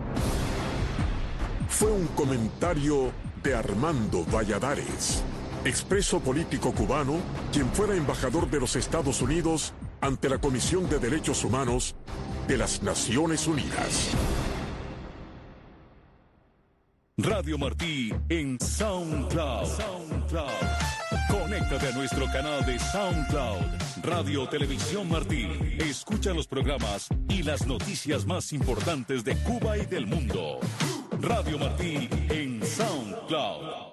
Fue un comentario de Armando Valladares, expreso político cubano, quien fuera embajador de los Estados Unidos ante la Comisión de Derechos Humanos de las Naciones Unidas. Radio Martí en SoundCloud. Conéctate a nuestro canal de SoundCloud, Radio Televisión Martí. Escucha los programas y las noticias más importantes de Cuba y del mundo. Radio Martí en SoundCloud.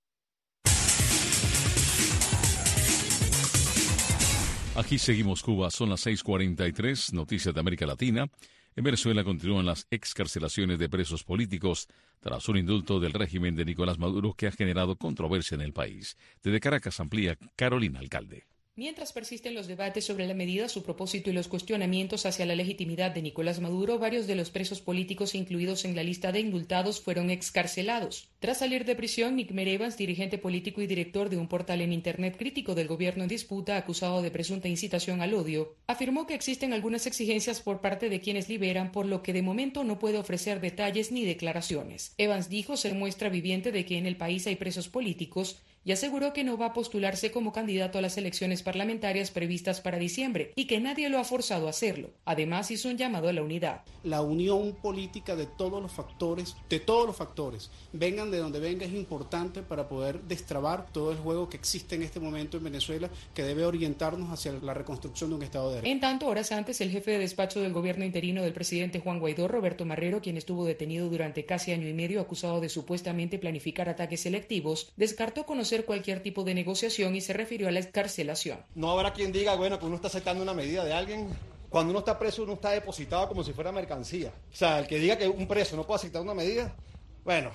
Aquí seguimos Cuba, son las 6:43, noticias de América Latina. En Venezuela continúan las excarcelaciones de presos políticos tras un indulto del régimen de Nicolás Maduro que ha generado controversia en el país. Desde Caracas amplía Carolina Alcalde. Mientras persisten los debates sobre la medida, su propósito y los cuestionamientos hacia la legitimidad de Nicolás Maduro, varios de los presos políticos incluidos en la lista de indultados fueron excarcelados. Tras salir de prisión, Nickmer Evans, dirigente político y director de un portal en Internet crítico del gobierno en disputa, acusado de presunta incitación al odio, afirmó que existen algunas exigencias por parte de quienes liberan, por lo que de momento no puede ofrecer detalles ni declaraciones. Evans dijo ser muestra viviente de que en el país hay presos políticos y aseguró que no va a postularse como candidato a las elecciones parlamentarias previstas para diciembre y que nadie lo ha forzado a hacerlo. Además, hizo un llamado a la unidad. La unión política de todos los factores, vengan de donde venga es importante para poder destrabar todo el juego que existe en este momento en Venezuela, que debe orientarnos hacia la reconstrucción de un Estado de Derecho. En tanto, horas antes, el jefe de despacho del gobierno interino del presidente Juan Guaidó, Roberto Marrero, quien estuvo detenido durante casi año y medio acusado de supuestamente planificar ataques selectivos, descartó conocer cualquier tipo de negociación y se refirió a la excarcelación. No habrá quien diga, bueno, que uno está aceptando una medida de alguien. Cuando uno está preso, uno está depositado como si fuera mercancía. O sea, el que diga que un preso no puede aceptar una medida, bueno,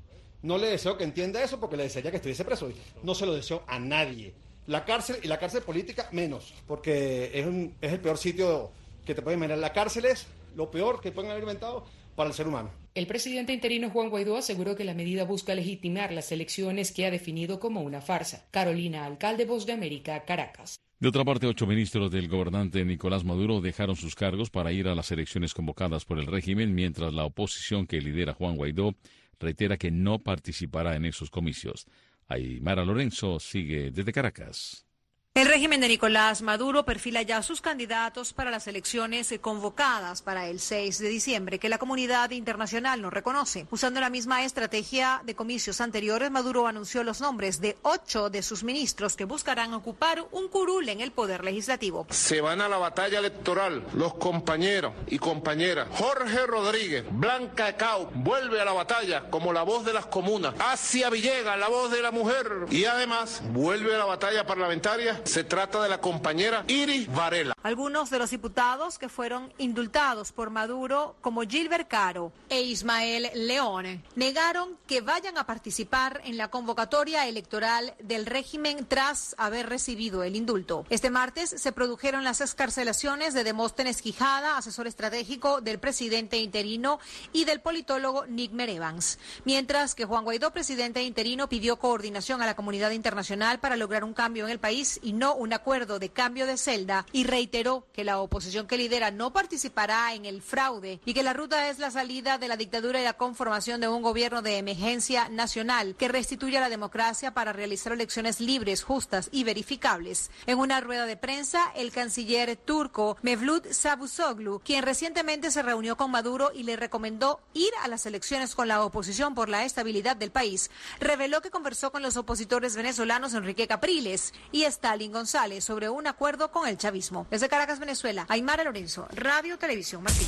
no le deseo que entienda eso porque le desearía que estuviese preso. No se lo deseo a nadie. La cárcel y la cárcel política menos, porque es el peor sitio que te pueden imaginar. La cárcel es lo peor que pueden haber inventado para el ser humano. El presidente interino Juan Guaidó aseguró que la medida busca legitimar las elecciones que ha definido como una farsa. Carolina Alcalde, Voz de América, Caracas. De otra parte, 8 ministros del gobernante Nicolás Maduro dejaron sus cargos para ir a las elecciones convocadas por el régimen, mientras la oposición que lidera Juan Guaidó reitera que no participará en esos comicios. Aymara Lorenzo sigue desde Caracas. El régimen de Nicolás Maduro perfila ya a sus candidatos para las elecciones convocadas para el 6 de diciembre, que la comunidad internacional no reconoce. Usando la misma estrategia de comicios anteriores, Maduro anunció los nombres de 8 de sus ministros que buscarán ocupar un curul en el poder legislativo. Se van a la batalla electoral los compañeros y compañeras. Jorge Rodríguez, Blanca Ecao, vuelve a la batalla como la voz de las comunas. Asia Villegas, la voz de la mujer. Y además vuelve a la batalla parlamentaria. Se trata de la compañera Iris Varela. Algunos de los diputados que fueron indultados por Maduro, como Gilbert Caro e Ismael León, negaron que vayan a participar en la convocatoria electoral del régimen tras haber recibido el indulto. Este martes se produjeron las excarcelaciones de Demóstenes Quijada, asesor estratégico del presidente interino, y del politólogo Nigmer Evans. Mientras que Juan Guaidó, presidente interino, pidió coordinación a la comunidad internacional para lograr un cambio en el país y no un acuerdo de cambio de celda, y reiteró que la oposición que lidera no participará en el fraude y que la ruta es la salida de la dictadura y la conformación de un gobierno de emergencia nacional que restituya la democracia para realizar elecciones libres, justas y verificables. En una rueda de prensa, el canciller turco Mevlut Cavusoglu, quien recientemente se reunió con Maduro y le recomendó ir a las elecciones con la oposición por la estabilidad del país, reveló que conversó con los opositores venezolanos Enrique Capriles y Stalin González sobre un acuerdo con el chavismo. Desde Caracas, Venezuela, Aymara Lorenzo, Radio Televisión Martín.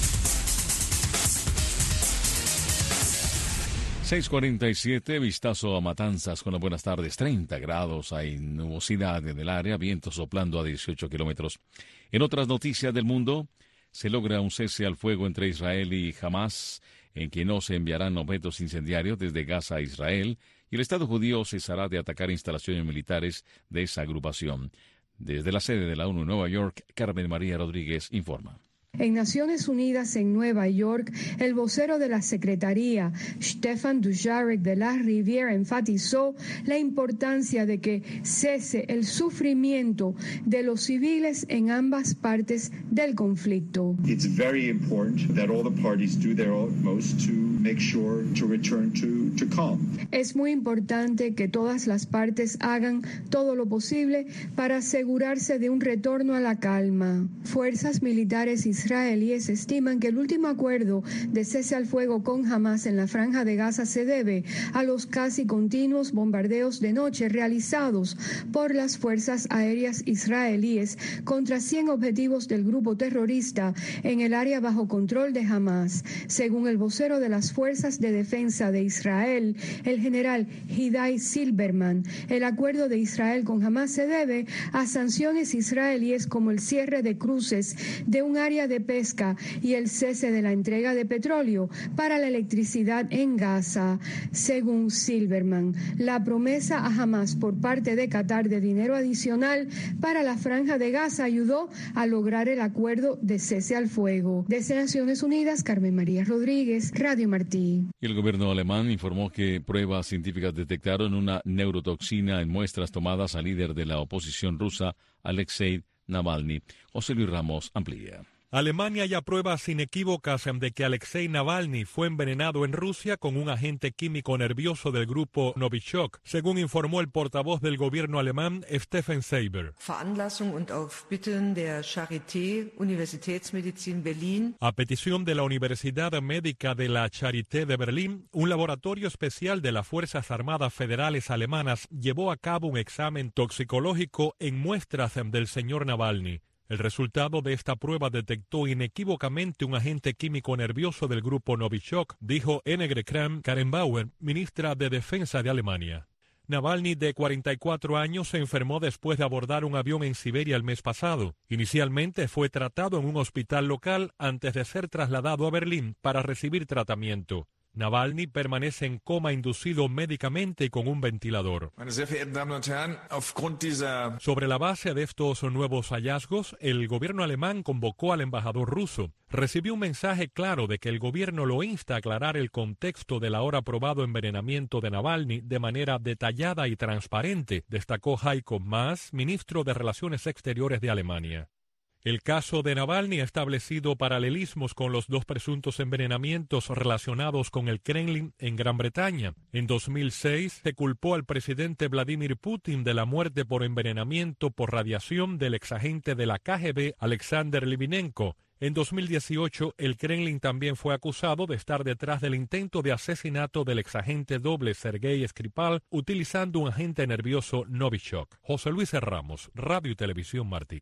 6:47, vistazo a Matanzas con las buenas tardes. 30 grados, hay nubosidad en el área, viento soplando a 18 kilómetros. En otras noticias del mundo, se logra un cese al fuego entre Israel y Hamas, en que no se enviarán objetos incendiarios desde Gaza a Israel, y el Estado judío cesará de atacar instalaciones militares de esa agrupación. Desde la sede de la ONU en Nueva York, Carmen María Rodríguez informa. En Naciones Unidas en Nueva York, el vocero de la Secretaría, Stefan Dujarric de la Riviera, enfatizó la importancia de que cese el sufrimiento de los civiles en ambas partes del conflicto. It's very important that all the parties do their utmost to make sure to return to calm. Es muy importante que todas las partes hagan todo lo posible para asegurarse de un retorno a la calma. Fuerzas militares israelíes estiman que el último acuerdo de cese al fuego con Hamas en la Franja de Gaza se debe a los casi continuos bombardeos de noche realizados por las fuerzas aéreas israelíes contra 100 objetivos del grupo terrorista en el área bajo control de Hamas. Según el vocero de las Fuerzas de Defensa de Israel, el general Hidai Silberman, el acuerdo de Israel con Hamas se debe a sanciones israelíes como el cierre de cruces de un área de pesca y el cese de la entrega de petróleo para la electricidad en Gaza. Según Silberman, la promesa a Hamas por parte de Qatar de dinero adicional para la Franja de Gaza ayudó a lograr el acuerdo de cese al fuego. Desde Naciones Unidas, Carmen María Rodríguez, Radio Martí. Y el gobierno alemán informó que pruebas científicas detectaron una neurotoxina en muestras tomadas al líder de la oposición rusa, Alexei Navalny. José Luis Ramos amplía. Alemania ya pruebas inequívocas de que Alexei Navalny fue envenenado en Rusia con un agente químico nervioso del grupo Novichok, según informó el portavoz del gobierno alemán Steffen Seibert. Veranlassung und auf Bitten der Charité Universitätsmedizin Berlin. A petición de la Universidad Médica de la Charité de Berlín, un laboratorio especial de las Fuerzas Armadas Federales alemanas llevó a cabo un examen toxicológico en muestras del señor Navalny. El resultado de esta prueba detectó inequívocamente un agente químico nervioso del grupo Novichok, dijo Annegret Kramp-Karrenbauer, ministra de Defensa de Alemania. Navalny, de 44 años, se enfermó después de abordar un avión en Siberia el mes pasado. Inicialmente fue tratado en un hospital local antes de ser trasladado a Berlín para recibir tratamiento. Navalny permanece en coma inducido médicamente y con un ventilador. Sobre la base de estos nuevos hallazgos, el gobierno alemán convocó al embajador ruso. Recibió un mensaje claro de que el gobierno lo insta a aclarar el contexto del ahora probado envenenamiento de Navalny de manera detallada y transparente, destacó Heiko Maas, ministro de Relaciones Exteriores de Alemania. El caso de Navalny ha establecido paralelismos con los dos presuntos envenenamientos relacionados con el Kremlin en Gran Bretaña. En 2006 se culpó al presidente Vladimir Putin de la muerte por envenenamiento por radiación del exagente de la KGB Alexander Litvinenko. En 2018 el Kremlin también fue acusado de estar detrás del intento de asesinato del exagente doble Sergei Skripal utilizando un agente nervioso Novichok. José Luis Ramos, Radio y Televisión Martí.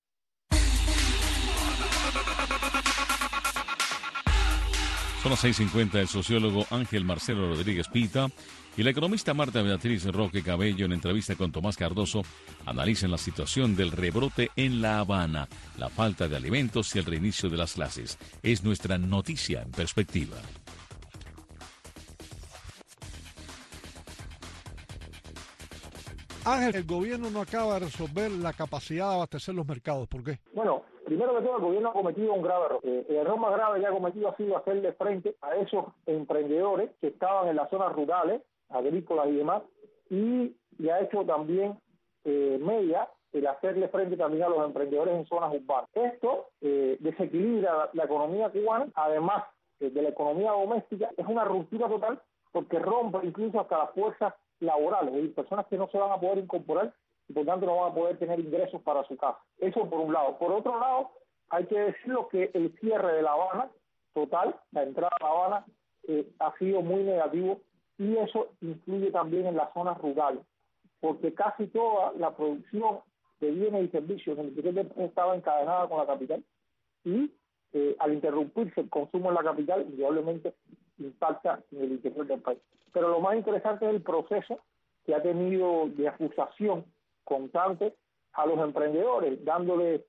Son las 6:50. El sociólogo Ángel Marcelo Rodríguez Pita y la economista Marta Beatriz Roque Cabello, en entrevista con Tomás Cardoso, analizan la situación del rebrote en La Habana, la falta de alimentos y el reinicio de las clases. Es nuestra noticia en perspectiva. Ángel, el gobierno no acaba de resolver la capacidad de abastecer los mercados. ¿Por qué? Bueno, primero que todo, el gobierno ha cometido un grave error. El error más grave que ha cometido ha sido hacerle frente a esos emprendedores que estaban en las zonas rurales, agrícolas y demás, y ha hecho también media el hacerle frente también a los emprendedores en zonas urbanas. Esto desequilibra la economía cubana, además de la economía doméstica. Es una ruptura total porque rompe incluso hasta las fuerzas laborales, es decir, personas que no se van a poder incorporar y por tanto no van a poder tener ingresos para su casa. Eso por un lado. Por otro lado, hay que decirlo que el cierre de La Habana, total, la entrada a La Habana, ha sido muy negativo y eso influye también en las zonas rurales, porque casi toda la producción de bienes y servicios en el interior del país estaba encadenada con la capital y al interrumpirse el consumo en la capital, indudablemente impacta en el interior del país. Pero lo más interesante es el proceso que ha tenido de acusación constante a los emprendedores, dándole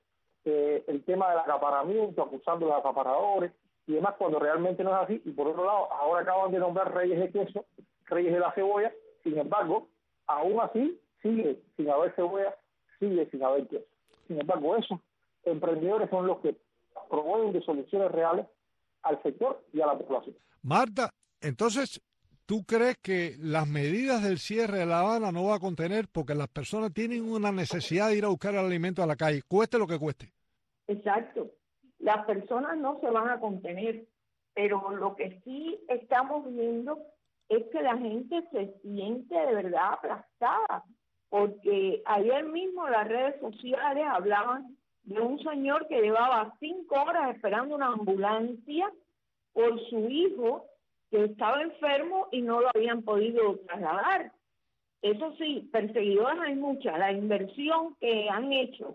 el tema del acaparamiento, acusando a los acaparadores y demás, cuando realmente no es así. Y por otro lado, ahora acaban de nombrar reyes de queso, reyes de la cebolla, sin embargo, aún así sigue sin haber cebolla, sigue sin haber queso. Sin embargo, esos emprendedores son los que proveen de soluciones reales al sector y a la población. Marta, entonces, ¿tú crees que las medidas del cierre de La Habana no va a contener porque las personas tienen una necesidad de ir a buscar el alimento a la calle, cueste lo que cueste? Exacto. Las personas no se van a contener, pero lo que sí estamos viendo es que la gente se siente de verdad aplastada, porque ayer mismo las redes sociales hablaban de un señor que llevaba 5 horas esperando una ambulancia por su hijo que estaba enfermo y no lo habían podido trasladar. Eso sí, perseguidores hay muchas. La inversión que han hecho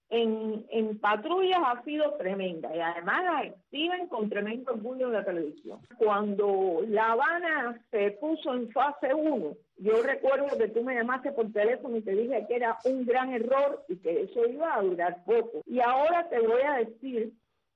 en patrullas ha sido tremenda y además la exhiben con tremendo orgullo en la televisión. Cuando La Habana se puso en fase 1, yo recuerdo que tú me llamaste por teléfono y te dije que era un gran error y que eso iba a durar poco. Y ahora te voy a decir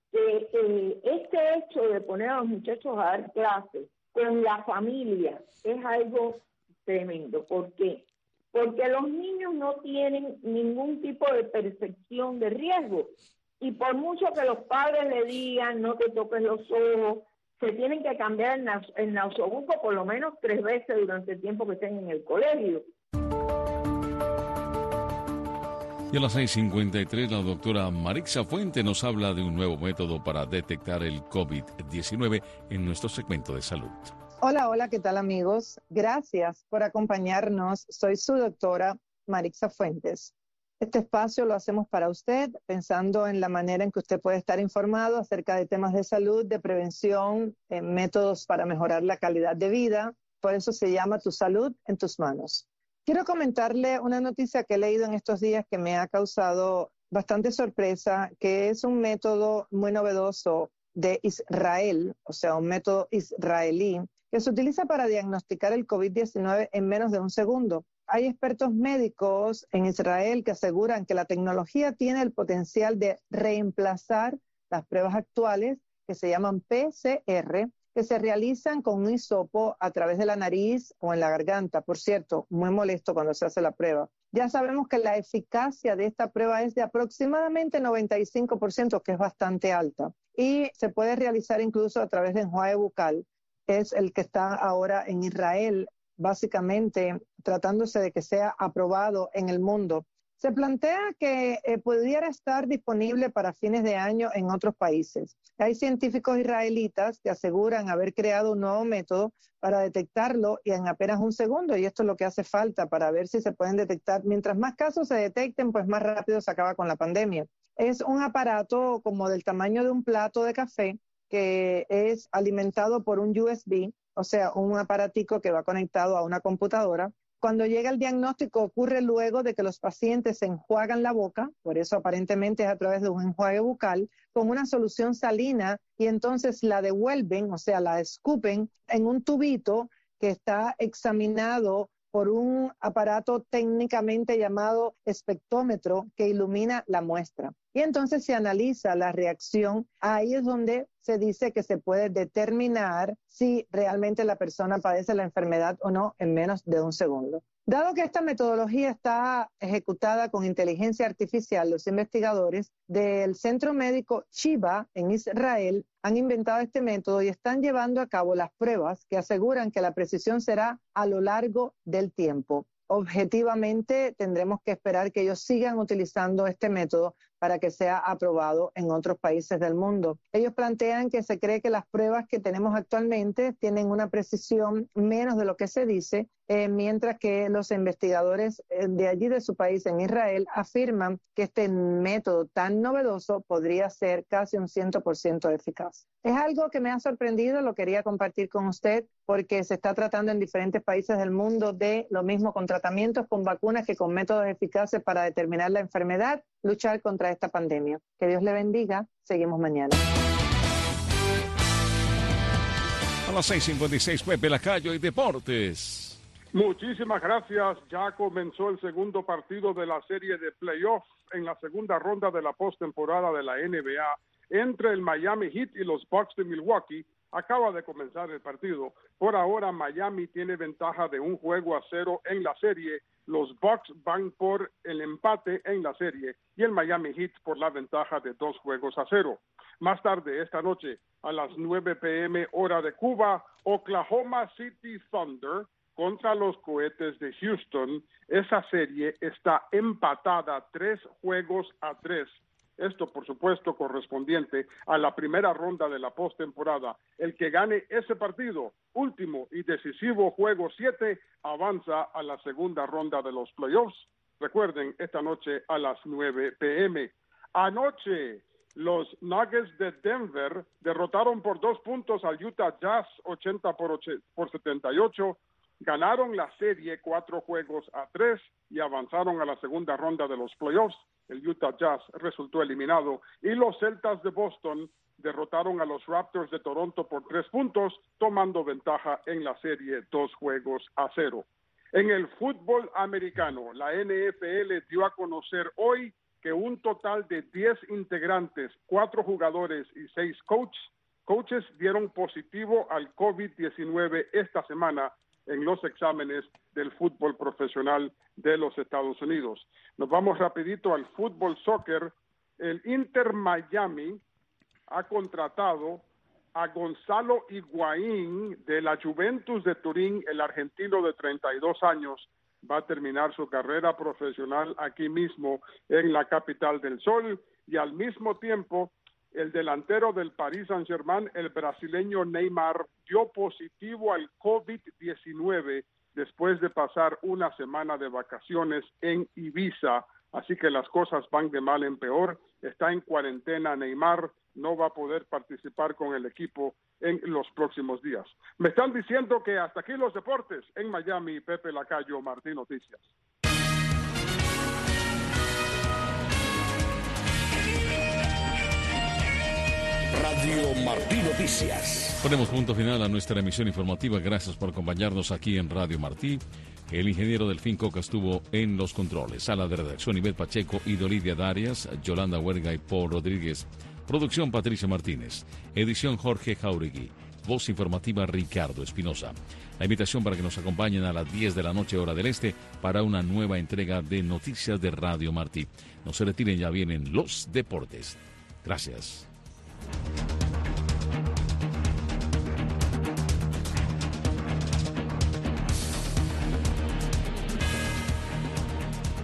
que este hecho de poner a los muchachos a dar clases con la familia es algo tremendo. ¿Por qué? Porque los niños no tienen ningún tipo de percepción de riesgo y por mucho que los padres le digan no te toques los ojos, se tienen que cambiar el nasobuco por lo menos 3 veces durante el tiempo que estén en el colegio. Y a las 6:53 la doctora Marixa Fuente nos habla de un nuevo método para detectar el COVID-19 en nuestro segmento de salud. Hola, ¿qué tal amigos? Gracias por acompañarnos. Soy su doctora Marixa Fuentes. Este espacio lo hacemos para usted, pensando en la manera en que usted puede estar informado acerca de temas de salud, de prevención, métodos para mejorar la calidad de vida. Por eso se llama Tu Salud en Tus Manos. Quiero comentarle una noticia que he leído en estos días que me ha causado bastante sorpresa, que es un método muy novedoso de Israel, o sea, un método israelí, que se utiliza para diagnosticar el COVID-19 en menos de un segundo. Hay expertos médicos en Israel que aseguran que la tecnología tiene el potencial de reemplazar las pruebas actuales que se llaman PCR, que se realizan con un hisopo a través de la nariz o en la garganta. Por cierto, muy molesto cuando se hace la prueba. Ya sabemos que la eficacia de esta prueba es de aproximadamente 95%, que es bastante alta. Y se puede realizar incluso a través de enjuague bucal. Es el que está ahora en Israel, básicamente tratándose de que sea aprobado en el mundo. Se plantea que pudiera estar disponible para fines de año en otros países. Hay científicos israelitas que aseguran haber creado un nuevo método para detectarlo y en apenas un segundo, y esto es lo que hace falta para ver si se pueden detectar. Mientras más casos se detecten, pues más rápido se acaba con la pandemia. Es un aparato como del tamaño de un plato de café que es alimentado por un USB, o sea, un aparatico que va conectado a una computadora. Cuando llega el diagnóstico ocurre luego de que los pacientes se enjuagan la boca, por eso aparentemente es a través de un enjuague bucal, con una solución salina y entonces la devuelven, o sea, la escupen en un tubito que está examinado por un aparato técnicamente llamado espectrómetro que ilumina la muestra. Y entonces se analiza la reacción. Ahí es donde se dice que se puede determinar si realmente la persona padece la enfermedad o no en menos de un segundo. Dado que esta metodología está ejecutada con inteligencia artificial, los investigadores del Centro Médico Shiva en Israel han inventado este método y están llevando a cabo las pruebas que aseguran que la precisión será a lo largo del tiempo. Objetivamente tendremos que esperar que ellos sigan utilizando este método para que sea aprobado en otros países del mundo. Ellos plantean que se cree que las pruebas que tenemos actualmente tienen una precisión menos de lo que se dice, mientras que los investigadores de allí de su país, en Israel, afirman que este método tan novedoso podría ser casi un 100% eficaz. Es algo que me ha sorprendido, lo quería compartir con usted, porque se está tratando en diferentes países del mundo de lo mismo con tratamientos, con vacunas que con métodos eficaces para determinar la enfermedad, luchar contra esta pandemia. Que Dios le bendiga. Seguimos mañana. A las 6:56, Pepe Lacayo y Deportes. Muchísimas gracias. Ya comenzó el segundo partido de la serie de playoffs en la segunda ronda de la postemporada de la NBA entre el Miami Heat y los Bucks de Milwaukee. Acaba de comenzar el partido. Por ahora, Miami tiene ventaja de 1-0 en la serie. Los Bucks van por el empate en la serie y el Miami Heat por la ventaja de 2-0. Más tarde esta noche, a las 9 p.m. hora de Cuba, Oklahoma City Thunder contra los Cohetes de Houston. Esa serie está empatada 3-3. Esto, por supuesto, correspondiente a la primera ronda de la postemporada. El que gane ese partido, último y decisivo juego 7, avanza a la segunda ronda de los playoffs. Recuerden, esta noche a las 9 p.m. Anoche, los Nuggets de Denver derrotaron por 2 puntos al Utah Jazz, 80-78. Ganaron la serie 4-3 y avanzaron a la segunda ronda de los playoffs. El Utah Jazz resultó eliminado y los Celtas de Boston derrotaron a los Raptors de Toronto por 3 puntos, tomando ventaja en la serie 2-0. En el fútbol americano, la NFL dio a conocer hoy que un total de 10 integrantes, 4 jugadores y 6 coaches dieron positivo al COVID-19 esta semana en los exámenes del fútbol profesional de los Estados Unidos. Nos vamos rapidito al fútbol soccer. El Inter Miami ha contratado a Gonzalo Higuaín de la Juventus de Turín, el argentino de 32 años, va a terminar su carrera profesional aquí mismo en la capital del sol, y al mismo tiempo el delantero del Paris Saint-Germain, el brasileño Neymar, dio positivo al COVID-19 después de pasar una semana de vacaciones en Ibiza. Así que las cosas van de mal en peor. Está en cuarentena Neymar, no va a poder participar con el equipo en los próximos días. Me están diciendo que hasta aquí los deportes. En Miami, Pepe Lacayo, Martín Noticias. Radio Martí Noticias. Ponemos punto final a nuestra emisión informativa. Gracias por acompañarnos aquí en Radio Martí. El ingeniero Delfín Coca estuvo en los controles. Sala de redacción, Ivette Pacheco y Dolidia Darias, Yolanda Huerga y Paul Rodríguez. Producción, Patricia Martínez. Edición, Jorge Jauregui. Voz informativa, Ricardo Espinosa. La invitación para que nos acompañen a las 10 de la noche, hora del este, para una nueva entrega de Noticias de Radio Martí. No se retiren, ya vienen los deportes. Gracias.